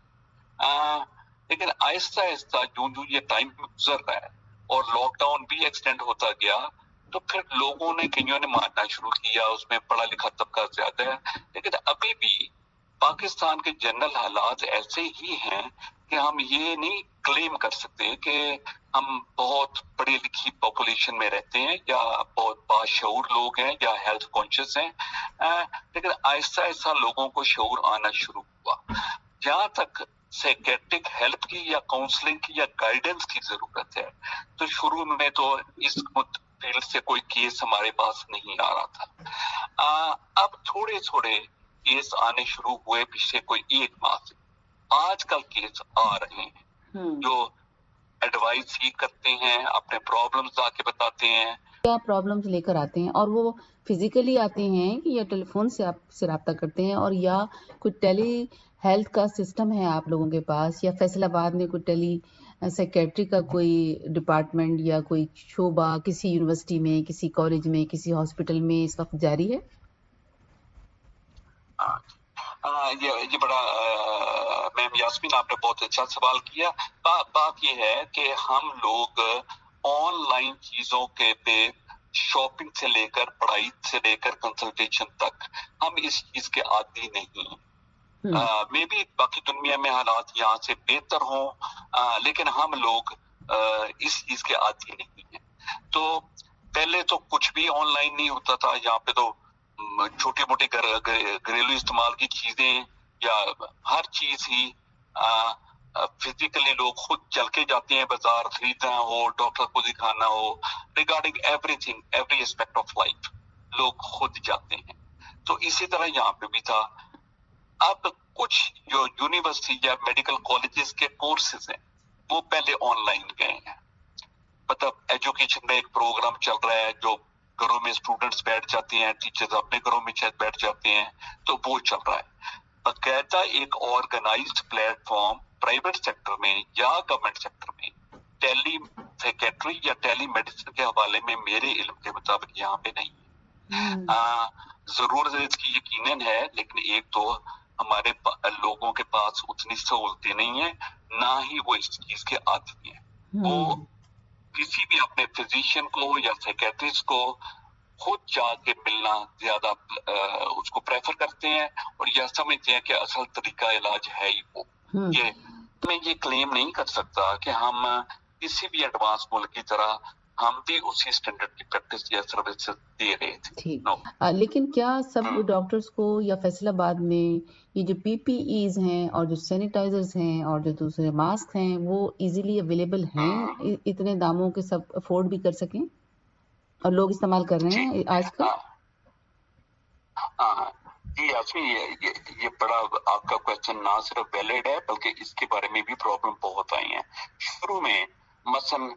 Speaker 4: لیکن آہستہ آہستہ جو جو یہ ٹائم گزر رہا ہے اور لاک ڈاؤن بھی ایکسٹینڈ ہوتا گیا، تو پھر لوگوں نے کئیوں نے ماننا شروع کیا. اس میں پڑھا لکھا طبقہ زیادہ ہے، لیکن ابھی بھی پاکستان کے جنرل حالات ایسے ہی ہیں کہ ہم یہ نہیں کلیم کر سکتے کہ ہم بہت پڑھی لکھی پاپولیشن میں رہتے ہیں یا بہت باشعور لوگ ہیں یا ہیلتھ کانشیس ہیں. لیکن آہستہ آہستہ لوگوں کو شعور آنا شروع ہوا. جہاں تک سائیکیٹرک ہیلپ کی یا کاؤنسلنگ کی یا گائیڈنس کی ضرورت ہے، تو شروع میں تو اس فیلڈ سے کوئی کیس ہمارے پاس نہیں آ رہا تھا. اب تھوڑے تھوڑے کیس آنے شروع ہوئے پچھلے کوئی ایک ماہ سے. آج کل کیس آ رہے ہیں جو ایڈوائز ہی کرتے ہیں، اپنے پرابلمز آ کے بتاتے ہیں.
Speaker 3: کیا پرابلمز لے کر آتے ہیں، اور وہ فزیکلی آتے ہیں یا ٹیلی فون سے آپ سے رابطہ کرتے ہیں، اور یا کوئی ٹیلی ہیلتھ کا سسٹم ہے آپ لوگوں کے پاس، یا فیصل آباد میں کوئی ٹیلی سائیکیٹری کا کوئی ڈپارٹمنٹ یا کوئی شعبہ کسی یونیورسٹی میں، کسی کالج میں، کسی ہاسپٹل میں اس وقت جاری ہے؟
Speaker 4: یہ بڑا میم یاسمین آپ نے بہت اچھا سوال کیا. بات یہ ہے کہ ہم لوگ آن لائن چیزوں کے پہ شاپنگ سے لے کر پڑھائی سے لے کر کنسلٹیشن تک ہم اس چیز کے عادی نہیں. میں بھی باقی دنیا میں حالات یہاں سے بہتر ہوں، لیکن ہم لوگ اس چیز کے عادی نہیں ہیں. تو پہلے تو کچھ بھی آن لائن نہیں ہوتا تھا. یہاں پہ تو چھوٹی موٹی گھریلو استعمال کی چیزیں یا ہر چیز ہی फिजिकली लोग खुद चल के जाते हैं बाजार, खरीदना हो, डॉक्टर को दिखाना हो, regarding everything, every aspect of life लोग खुद जाते हैं। तो इसी तरह यहाँ पे भी था। अब कुछ जो यूनिवर्सिटी या मेडिकल कॉलेजेस के कोर्सेज हैं वो पहले ऑनलाइन गए हैं, मतलब एजुकेशन में एक प्रोग्राम चल रहा है जो घरों में स्टूडेंट्स बैठ जाते हैं, टीचर्स अपने घरों में शायद बैठ जाते हैं, तो वो चल रहा है। बकायदा एक ऑर्गेनाइज्ड प्लेटफॉर्म प्राइवेट सेक्टर में या गवर्नमेंट सेक्टर में टेली सेक्रेटरी या टेली मेडिसिन के हवाले में मेरे इल्म के मुताबिक यहाँ पे नहीं है। आ, जरूरत इसकी यकीनन है, लेकिन एक तो हमारे लोगों के पास उतनी सहूलतें नहीं है, ना ही वो इस चीज के आदी हैं। वो किसी भी अपने फिजिशियन को या सेक्रेटरीज को खुद जाके मिलना ज्यादा उसको प्रेफर करते हैं और यह समझते हैं कि असल तरीका इलाज है ही वो। ये मैं ये क्लेम नहीं कर सकता कि हम किसी भी एडवांस मुल्क की तरह हम भी उसी स्टैंडर्ड की प्रैक्टिस या सर्विस दे रहे थे।
Speaker 3: ठीक no. आ, लेकिन क्या सब डॉक्टर्स को या फैसलाबाद में ये जो पीपीईज हैं और जो सैनिटाइजर्स हैं और जो दूसरे मास्क हैं वो इजीली अवेलेबल हैं, इतने दामों के सब अफोर्ड भी कर सकें और लोग इस्तेमाल कर रहे हैं आजकल?
Speaker 4: हाँ जी यास्मीन, ये, ये ये बड़ा आपका क्वेश्चन ना सिर्फ वैलिड है बल्कि इसके बारे में भी प्रॉब्लम बहुत आई है। शुरू में मसलन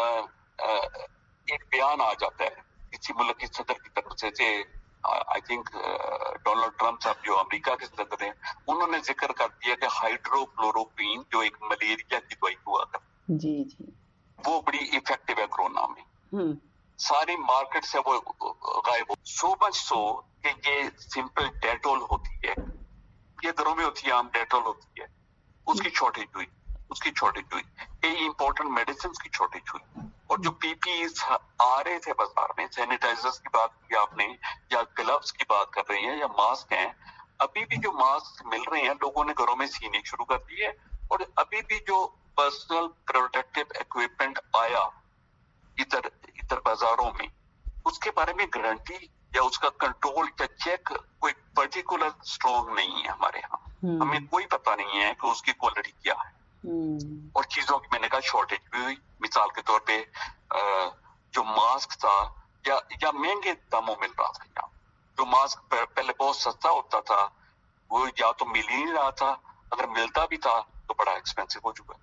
Speaker 4: एक बयान आ जाता है किसी मुल्क के सदर की तरफ से, से आई थिंक डोनाल्ड ट्रम्प साहब जो अमेरिका के सदर हैं, उन्होंने जिक्र कर दिया कि हाइड्रोक्लोरोक्वीन जो एक मलेरिया की दवाई हुआ था
Speaker 3: जी जी
Speaker 4: वो बड़ी इफेक्टिव है कोरोना में, सारी मार्केट से वो गायब हो। सो मच सो कि ये सिंपल डेटोल होती है, ये घरों में होती है, आम डेटोल होती है, उसकी शॉर्टेज हुई उसकी शॉर्टेज हुई कई इंपॉर्टेंट मेडिसिन की शॉर्टेज हुई। और जो पीपीईज आ रहे थे बाजार में, सैनिटाइजर्स की बात की आपने या ग्लव्स की बात कर रही हैं या मास्क हैं, अभी भी जो मास्क मिल रहे हैं लोगों ने घरों में सीने शुरू कर दिए। और अभी भी जो पर्सनल प्रोटेक्टिव इक्विपमेंट आया इधर इधर बाजारों में, उसके बारे में गारंटी या उसका कंट्रोल या चेक कोई पर्टिकुलर स्ट्रॉन्ग नहीं है हमारे यहाँ। हमें कोई पता नहीं है कि उसकी क्वालिटी क्या है। और चीजों की मैंने कहा शॉर्टेज भी हुई। मिसाल के तौर पे जो मास्क था या या महंगे दामों मिल रहा था, यहाँ जो मास्क पहले बहुत सस्ता होता था वो या तो मिल ही नहीं रहा था, अगर मिलता भी था तो बड़ा एक्सपेंसिव हो चुका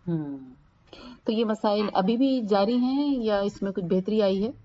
Speaker 4: है।
Speaker 3: तो ये मसाइल अभी भी जारी हैं या इसमें कुछ बेहतरी आई है?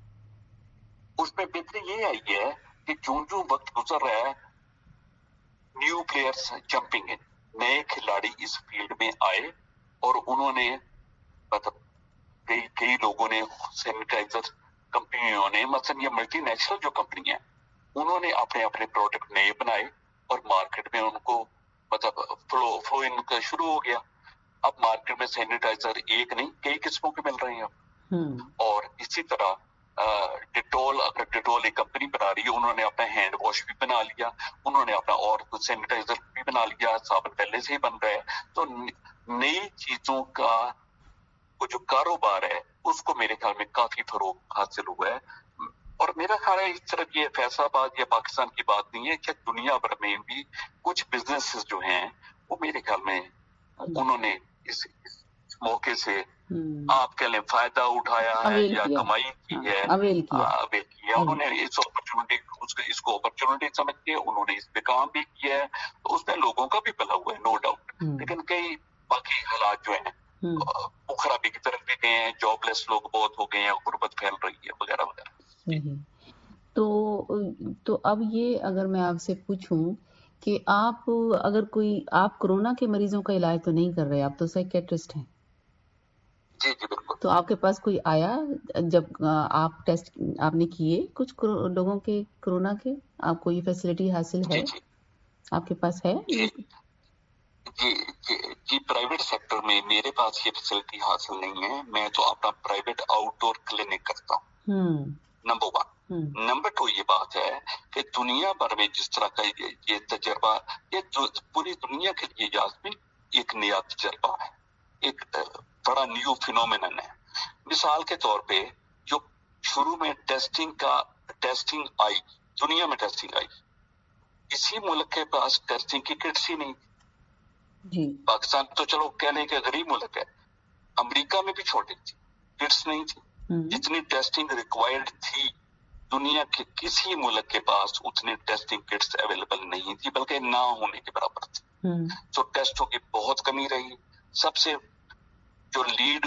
Speaker 4: उसमें बेहतरी ये आई है कि जो जो वक्त गुजर रहा है न्यू प्लेयर्स जंपिंग इन, नए खिलाड़ी इस फील्ड में आए और उन्होंने मतलब कई कई लोगों ने सैनिटाइजर कंपनियों ने मतलब ये मल्टीनेशनल जो कंपनी है उन्होंने अपने अपने प्रोडक्ट नए बनाए और मार्केट में उनको मतलब फ्लो फ्लो इनका शुरू हो गया। अब मार्केट में सैनिटाइजर एक नहीं कई किस्मों के मिल रहे हैं अब। और इसी तरह डिटोल, अगर डिटोल एक कंपनी बना रही है, उन्होंने अपना हैंड वॉश भी बना लिया, उन्होंने अपना और कुछ सैनिटाइजर भी बना लिया, साबुन पहले से ही बन रहा है। तो नई चीजों का वो जो कारोबार है उसको मेरे ख्याल में काफी फरोग हासिल हुआ है। और मेरा ख्याल है इस तरफ ये फैसलाबाद या पाकिस्तान की बात नहीं है कि दुनिया भर में भी कुछ बिजनेसेस जो हैं वो मेरे ख्याल में उन्होंने इस, इस मौके से आपके लिए फायदा उठाया है या कमाई की है,
Speaker 3: अवेल किया,
Speaker 4: अवेल किया। उन्होंने इस अपॉर्चुनिटी उसको इसको अपॉर्चुनिटी समझ के उन्होंने इस पे काम भी किया है, तो उसमें लोगों का भी भला हुआ है नो डाउट। लेकिन कई बाकी हालात जो हैं वो खराबी की तरफ भी गए हैं, जॉबलेस लोग बहुत हो गए हैं, गुर्बत फैल रही है वगैरह वगैरह।
Speaker 3: तो तो अब ये अगर मैं आपसे पूछूं कि आप अगर कोई आप कोरोना के मरीजों का इलाज तो नहीं कर रहे, आप तो साइकियाट्रिस्ट हैं।
Speaker 4: जी जी बिल्कुल।
Speaker 3: तो आपके पास कोई आया जब आप टेस्ट आपने किए कुछ लोगों के कोरोना के, आपको ये फैसिलिटी हासिल है?
Speaker 4: जी, जी,
Speaker 3: आपके पास है?
Speaker 4: जी जी जी, जी प्राइवेट सेक्टर में मेरे पास ये फैसिलिटी हासिल नहीं है। मैं तो अपना प्राइवेट आउटडोर क्लिनिक करता हूँ, नंबर वन। नंबर टू ये बात है कि दुनिया भर में जिस तरह का ये, ये तजर्बा ये पूरी दुनिया के लिए यास्मीन एक नया तजर्बा है, एक बड़ा न्यू फिनोमेनन है। मिसाल के तौर पे जो शुरू में टेस्टिंग का टेस्टिंग आई, दुनिया में टेस्टिंग आई, इसी मुल्क के पास टेस्टिंग की किट्स ही नहीं,
Speaker 3: जी
Speaker 4: पाकिस्तान तो चलो कह लें कि गरीब मुल्क है, अमेरिका में भी शॉर्टेज थी, किट्स नहीं थी, जितनी टेस्टिंग रिक्वायर्ड थी दुनिया के किसी मुल्क के पास उतनी टेस्टिंग किट्स अवेलेबल नहीं थी, बल्कि ना होने के बराबर थी। तो टेस्टों की बहुत कमी रही। सबसे जो लीड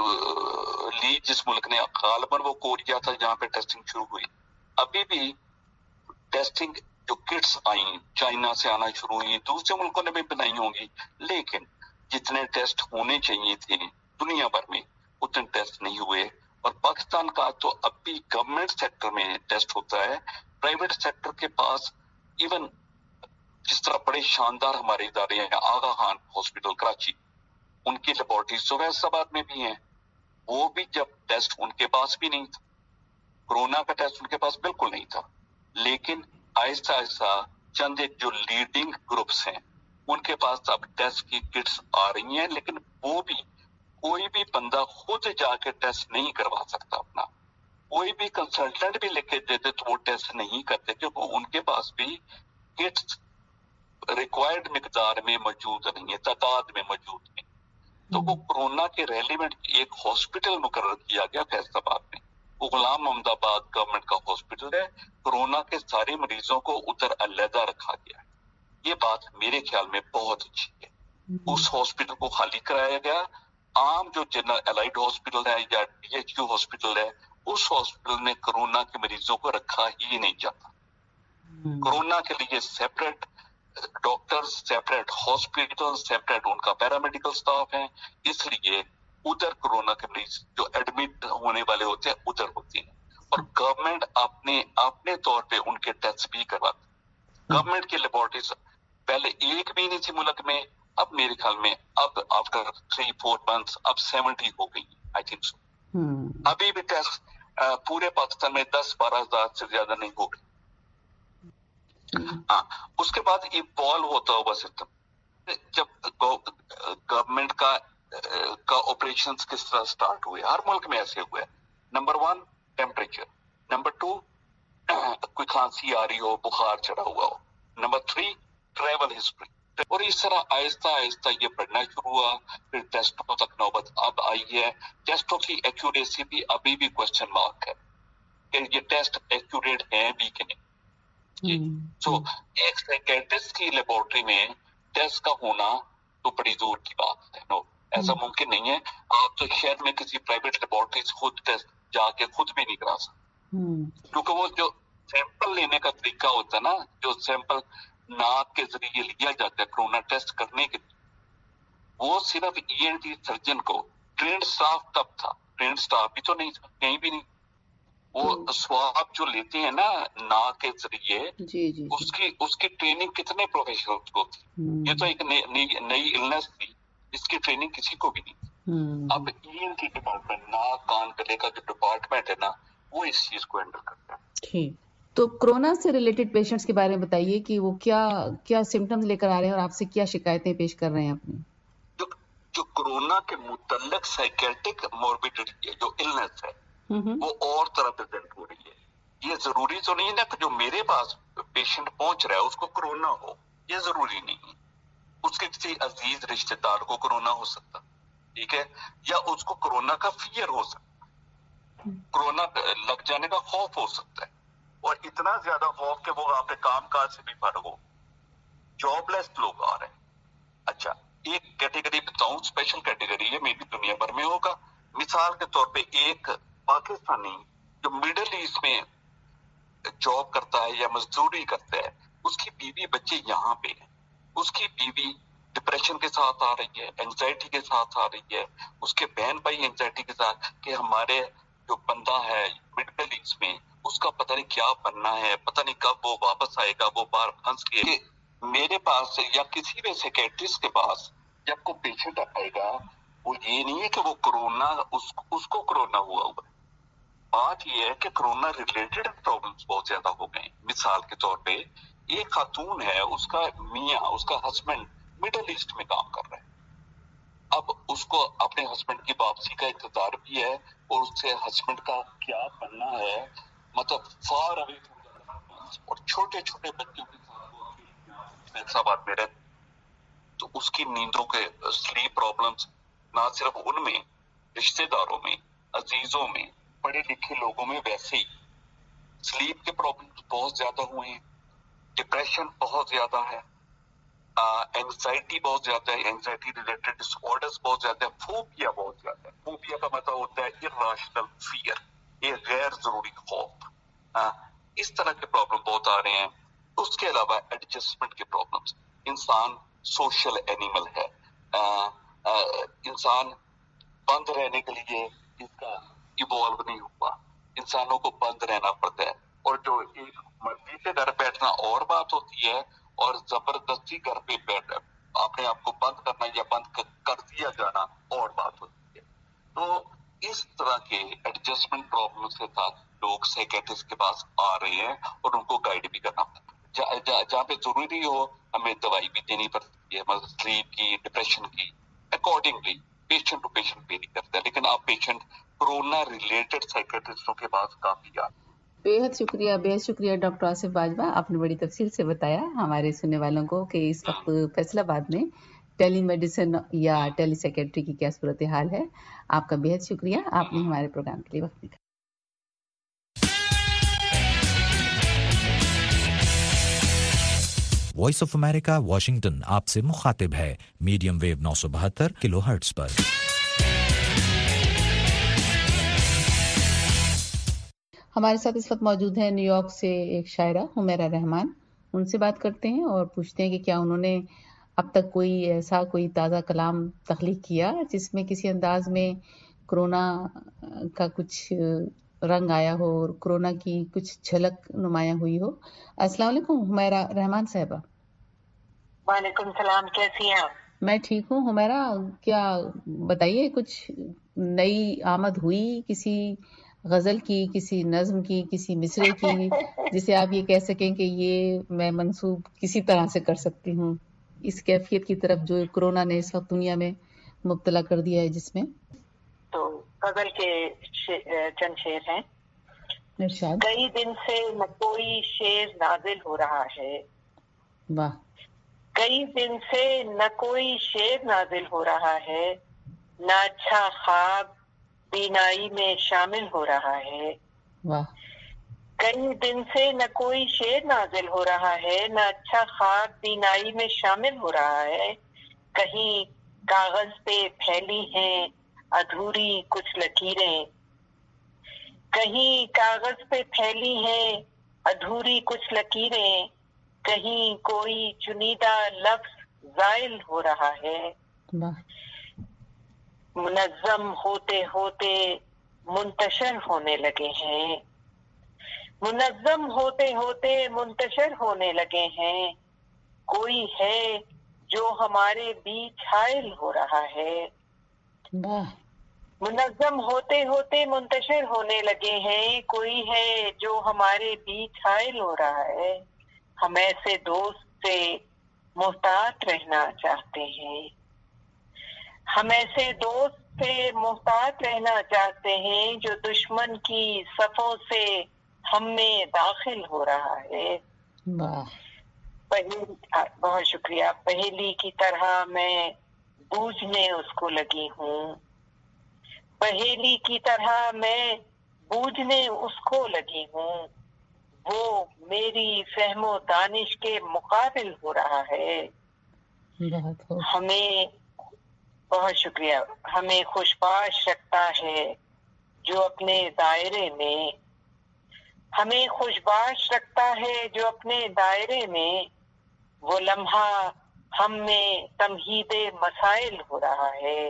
Speaker 4: लीड जिस मुल्क ने गालिबन वो कोरिया था जहां पे टेस्टिंग शुरू हुई। अभी भी टेस्टिंग जो किट्स आई चाइना से आना शुरू हुई, दूसरे मुल्कों ने भी बनाई होंगी, लेकिन जितने टेस्ट होने चाहिए थे दुनिया भर में उतने टेस्ट नहीं हुए। और पाकिस्तान का तो अभी गवर्नमेंट सेक्टर में टेस्ट होता है, प्राइवेट सेक्टर के पास इवन जिस तरह बड़े शानदार हमारे इदारे हैं, आगा खान हॉस्पिटल कराची, उनकी लेबोरेटरीज तो फैसलाबाद में भी हैं, वो भी जब टेस्ट उनके पास भी नहीं था, कोरोना का टेस्ट उनके पास बिल्कुल नहीं था, लेकिन आहिस्ता आहिस्ता चंद एक जो लीडिंग ग्रुप्स हैं उनके पास अब टेस्ट की किट्स आ रही हैं, लेकिन वो भी कोई भी बंदा खुद जाके टेस्ट नहीं करवा सकता अपना, कोई भी कंसल्टेंट भी लिख के देते तो वो टेस्ट नहीं करते क्योंकि उनके पास भी किट्स रिक्वायर्ड मिकदार में मौजूद नहीं है, तादाद में मौजूद नहीं। तो वो कोरोना के रेलिवेंट एक हॉस्पिटल मुकर्रर किया गया फैसलाबाद में, वो गुलाम मोहम्मदाबाद गवर्नमेंट का हॉस्पिटल है, कोरोना के सारे मरीजों को उधर अलहदा रखा गया है। ये बात मेरे ख्याल में बहुत अच्छी है। उस हॉस्पिटल को खाली कराया गया, आम जो जनरल एलाइड हॉस्पिटल है या डीएचक्यू हॉस्पिटल है, उस हॉस्पिटल में कोरोना के मरीजों को रखा ही नहीं जाता। कोरोना के लिए separate doctors, separate hospital, separate उनका पैरामेडिकल स्टाफ है, इसलिए उधर कोरोना के मरीज जो एडमिट होने वाले होते हैं उधर होते हैं, और गवर्नमेंट अपने अपने तौर पे उनके टेस्ट भी करवाती। गवर्नमेंट की लेबोरेटरीज पहले एक भी नहीं थी मुल्क में, अब मेरे ख्याल में अब आफ्टर थ्री फोर मंथ्स अब सेवेंटी हो गई, आई थिंक सो। अभी भी टेस्ट पूरे पाकिस्तान में दस बारह हजार से ज्यादा नहीं हो गई। हाँ, उसके बाद इवॉल्व होता हुआ सिस्टम, जब गवर्नमेंट का का ऑपरेशंस किस तरह स्टार्ट हुए, हर मुल्क में ऐसे हुए। Number one temperature, number two कोई खांसी आ रही हो, बुखार चढ़ा हुआ हो, नंबर थ्री ट्रैवल हिस्ट्री, और इस तरह आहिस्ता आहिस्ता ये बढ़ना शुरू हुआ। फिर टेस्टों तक नौबत अब आई है। टेस्टों की एक्यूरेसी भी अभी भी क्वेश्चन मार्क है कि ये टेस्ट एक्यूरेट है भी कि नहीं। सो so, एक साइकियाट्रिस्ट की लेबोरेटरी में टेस्ट का होना तो बड़ी दूर की बात है, नो ऐसा मुमकिन नहीं है। आप तो शहर में किसी प्राइवेट लेबोरेटरी से खुद टेस्ट जाके खुद भी नहीं करा सकते, क्योंकि वो जो सैंपल लेने का तरीका होता है ना, जो सैंपल नाक के जरिए लिया जाता है कोरोना टेस्ट करने के लिए, वो सिर्फ ईएनटी सर्जन को, ट्रेंड स्टाफ तब था, ट्रेंड स्टाफ भी तो नहीं था कहीं भी नहीं। वो स्वाब जो लेते हैं ना नाक के जरिए,
Speaker 3: जी, जी,
Speaker 4: उसकी उसकी ट्रेनिंग कितने प्रोफेशनल्स को थी। ये तो एक नई इलनेस थी, इसकी ट्रेनिंग किसी को भी नहीं। अब ईएनटी डिपार्टमेंट, नाक कान गले का जो डिपार्टमेंट है ना, वो इस चीज को हैंडल करता है।
Speaker 3: ठीक, तो कोरोना से रिलेटेड पेशेंट्स के बारे में बताइए कि वो क्या क्या सिम्टम्स लेकर आ रहे हैं और आपसे क्या शिकायतें पेश कर रहे हैं अपनी।
Speaker 4: जो जो कोरोना के मुतल्लिक साइकियाट्रिक मॉर्बिडिटी जो इलनेस है वो और तरह प्रेजेंट हो रही है। ये जरूरी तो नहीं है ना कि जो मेरे पास पेशेंट पहुंच रहा है उसको कोरोना हो, ये जरूरी नहीं है। उसके किसी अजीज रिश्तेदार को कोरोना हो सकता, ठीक है, या उसको कोरोना का फियर हो सकता, कोरोना लग जाने का खौफ हो सकता है, और इतना ज्यादा खौफ कि वो आपके काम काज से भी फर्क हो। जॉबलेस लोग आ रहे हैं। अच्छा, एक कैटेगरी बताऊं, स्पेशल कैटेगरी है, मे भी दुनिया भर में होगा। मिसाल के तौर पे एक पाकिस्तानी जो मिडिल ईस्ट में जॉब करता है या मजदूरी करता है, उसकी बीवी बच्चे यहाँ पे हैं, उसकी बीवी डिप्रेशन के साथ आ रही है, एंजाइटी के साथ आ रही है, उसके बहन भाई एंजाइटी के साथ कि हमारे जो बंदा है मिडिल ईस्ट में उसका पता नहीं क्या बनना है, पता नहीं कब वो वापस आएगा, वो बाहर फंस के मेरे पास या किसी भी साइकियाट्रिस्ट के पास जब कोई पेशेंट आएगा, वो ये नहीं है कि वो कोरोना उस, उसको कोरोना हुआ हुआ है। बात ये है कि कोरोना रिलेटेड प्रॉब्लम्स बहुत ज्यादा हो गए। मिसाल के तौर पे एक खातून है, उसका मियाँ, उसका हस्बैंड मिडिल ईस्ट में काम कर रहा है, अब उसको अपने हस्बैंड की वापसी का इंतजार भी है, और उससे हस्बैंड का क्या बनना है, मतलब फार अवे, और छोटे छोटे बच्चों के साथ फैसलाबाद में रहते,
Speaker 7: तो उसकी नींदों के स्लीप प्रॉब्लम्स ना सिर्फ उनमें, रिश्तेदारों में, अजीजों में, पढ़े लिखे लोगों में वैसे ही स्लीप के प्रॉब्लम्स बहुत ज्यादा हुए हैं, डिप्रेशन बहुत ज्यादा है, एंजाइटी uh, बहुत ज्यादा है, एंजाइटी रिलेटेड डिसऑर्डर्स बहुत ज्यादा है, फोबिया बहुत ज्यादा है। फोबिया का मतलब होता है इर्रेशनल फियर, ये गैर जरूरी खौफ। uh, इस तरह के प्रॉब्लम बहुत आ रहे हैं। उसके अलावा एडजस्टमेंट के प्रॉब्लम्स, इंसान सोशल एनिमल है, uh, uh, इंसान बंद रहने के लिए इसका इवॉल्व नहीं हुआ, इंसानों को बंद रहना पड़ता है। और जो एक मर्जी से घर बैठना और बात होती है, और जबरदस्ती घर पे बैठ अपने आप को बंद करना या बंद कर दिया जाना और बात होती है। तो इस तरह के एडजस्टमेंट प्रॉब्लम के साथ लोग साइकियाट्रिस्ट के पास आ रहे हैं और उनको गाइड भी करना पड़ता है। जहाँ जा, पे जरूरी हो हमें दवाई भी देनी पड़ती है, मतलब स्लीप की, डिप्रेशन की, accordingly patient to patient vary करता है। लेकिन आप पेशेंट कोरोना रिलेटेड साइकियाट्रिस्टों के पास काफी आ
Speaker 3: बेहद शुक्रिया बेहद शुक्रिया डॉक्टर आसिफ बाजवा, आपने बड़ी तफसील से बताया हमारे सुनने वालों को कि इस वक्त फैसलाबाद में टेली मेडिसिन या टेली सेक्रेटरी की क्या सूरत हाल है। आपका बेहद शुक्रिया, आपने हमारे प्रोग्राम के लिए वक्त निकाला।
Speaker 2: वॉइस ऑफ अमेरिका वाशिंगटन आपसे मुखातिब है मीडियम वेव नौ सौ बहत्तर किलो हर्ट्ज पर।
Speaker 3: हमारे साथ इस वक्त मौजूद है न्यूयॉर्क से एक शायरा हुमैरा रहमान। उनसे बात करते हैं और पूछते हैं कि क्या उन्होंने अब तक कोई ऐसा कोई ताज़ा कलाम तख्लीक किया जिसमें किसी अंदाज में कोरोना का कुछ रंग आया हो और कोरोना की कुछ झलक नुमाया हुई हो। अस्सलाम वालेकुम हुमैरा रहमान साहिबा।
Speaker 8: वालेकुम सलाम, कैसी हैं आप?
Speaker 3: मैं ठीक हूँ हुमैरा, क्या बताइए कुछ नई आमद हुई किसी गजल की, किसी नज्म की, किसी मिसरे की, जिसे आप ये कह सकें कि ये मैं मंसूब किसी तरह से कर सकती हूँ इस कैफियत की तरफ जो कोरोना ने इस वक्त दुनिया में मुब्तला कर दिया है जिसमें?
Speaker 8: तो गजल के शे, चंद शेर हैं।
Speaker 3: इरशाद।
Speaker 8: कई दिन से न कोई शेर नाजिल हो रहा है,
Speaker 3: वाह।
Speaker 8: कई दिन से न कोई शेर नाजिल हो रहा है, न अच्छा ख्वाब बीनाई में शामिल हो रहा है।
Speaker 3: वाह।
Speaker 8: कई दिन से न कोई शेर नाजिल हो रहा है, न अच्छा ख्वाब बीनाई में शामिल हो रहा है। कहीं कागज पे फैली हैं अधूरी कुछ लकीरें, कहीं कागज पे फैली हैं अधूरी कुछ लकीरें, कहीं कोई चुनीदा लफ्ज जायल हो रहा है।
Speaker 3: वाह।
Speaker 8: मुनज़्ज़म होते होते मुंतशर होने लगे हैं, मुनज़्ज़म होते होते मुंतशर होने लगे हैं। कोई है जो हमारे बीच हायल हो रहा है।
Speaker 3: वाह।
Speaker 8: मुनज़्ज़म होते होते मुंतशर होने लगे हैं, कोई है जो हमारे बीच हायल हो रहा है। हम ऐसे दोस्त से मोहतात रहना चाहते हैं, हम ऐसे दोस्त से मोहतात रहना चाहते हैं जो दुश्मन की सफों से हम में दाखिल हो रहा है।
Speaker 3: वाह।
Speaker 8: पहेली, बहुत शुक्रिया। पहेली की तरह मैं बूझने उसको लगी हूँ, पहेली की तरह मैं बूझने उसको लगी हूँ। वो मेरी फहमो दानिश के मुकाबिल हो रहा है।
Speaker 3: बहुत
Speaker 8: हमें बहुत शुक्रिया। हमें खुशबाश रखता है जो अपने दायरे में, हमें खुशबाश रखता है जो अपने दायरे में। वो लम्हा हम में तमहीदे मसाइल हो रहा है।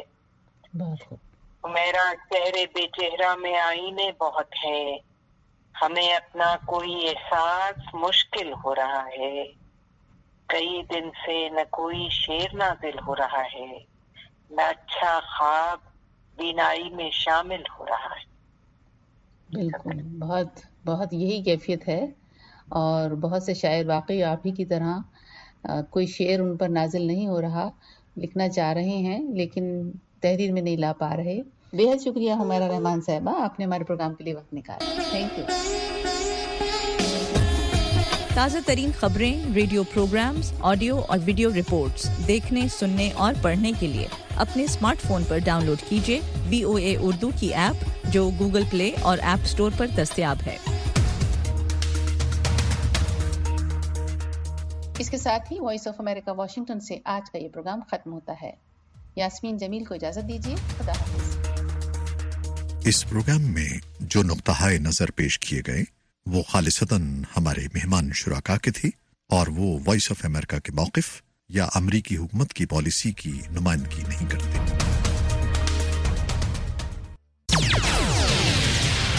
Speaker 8: मेरा चेहरे बेचेहरा में आईने बहुत है, हमें अपना कोई एहसास मुश्किल हो रहा है। कई दिन से न कोई शेर नाजिल हो रहा है, न अच्छा ख्वाब बीनाई में शामिल हो रहा है।
Speaker 3: बिल्कुल, बहुत बहुत यही कैफियत है। और बहुत से शायर वाकई आप ही की तरह आ, कोई शेर उन पर नाजिल नहीं हो रहा, लिखना चाह रहे हैं लेकिन तहरीर में नहीं ला पा रहे। बेहद शुक्रिया हुमैरा रहमान साहिबा, आपने हमारे प्रोग्राम के लिए वक्त निकाला। Thank you.
Speaker 6: ताज़ा तरीन खबरें, रेडियो प्रोग्राम्स, ऑडियो और वीडियो रिपोर्ट्स देखने, सुनने और पढ़ने के लिए अपने स्मार्टफोन पर डाउनलोड कीजिए वीओए उर्दू की ऐप, जो गूगल प्ले और ऐप स्टोर पर दस्तयाब है।
Speaker 3: इसके साथ ही वॉइस ऑफ अमेरिका वाशिंगटन से आज का ये प्रोग्राम खत्म होता है। यास्मीन जमील को इजाजत दीजिए। खुदा हाफिज।
Speaker 1: इस प्रोग्राम में जो नुक्ता नजर पेश किए गए वो खालिसतन हमारे मेहमान शुराका के थे और वो वॉइस ऑफ अमेरिका के मौक़िफ़ या अमरीकी हुकूमत की पॉलिसी की नुमाइंदगी नहीं करते।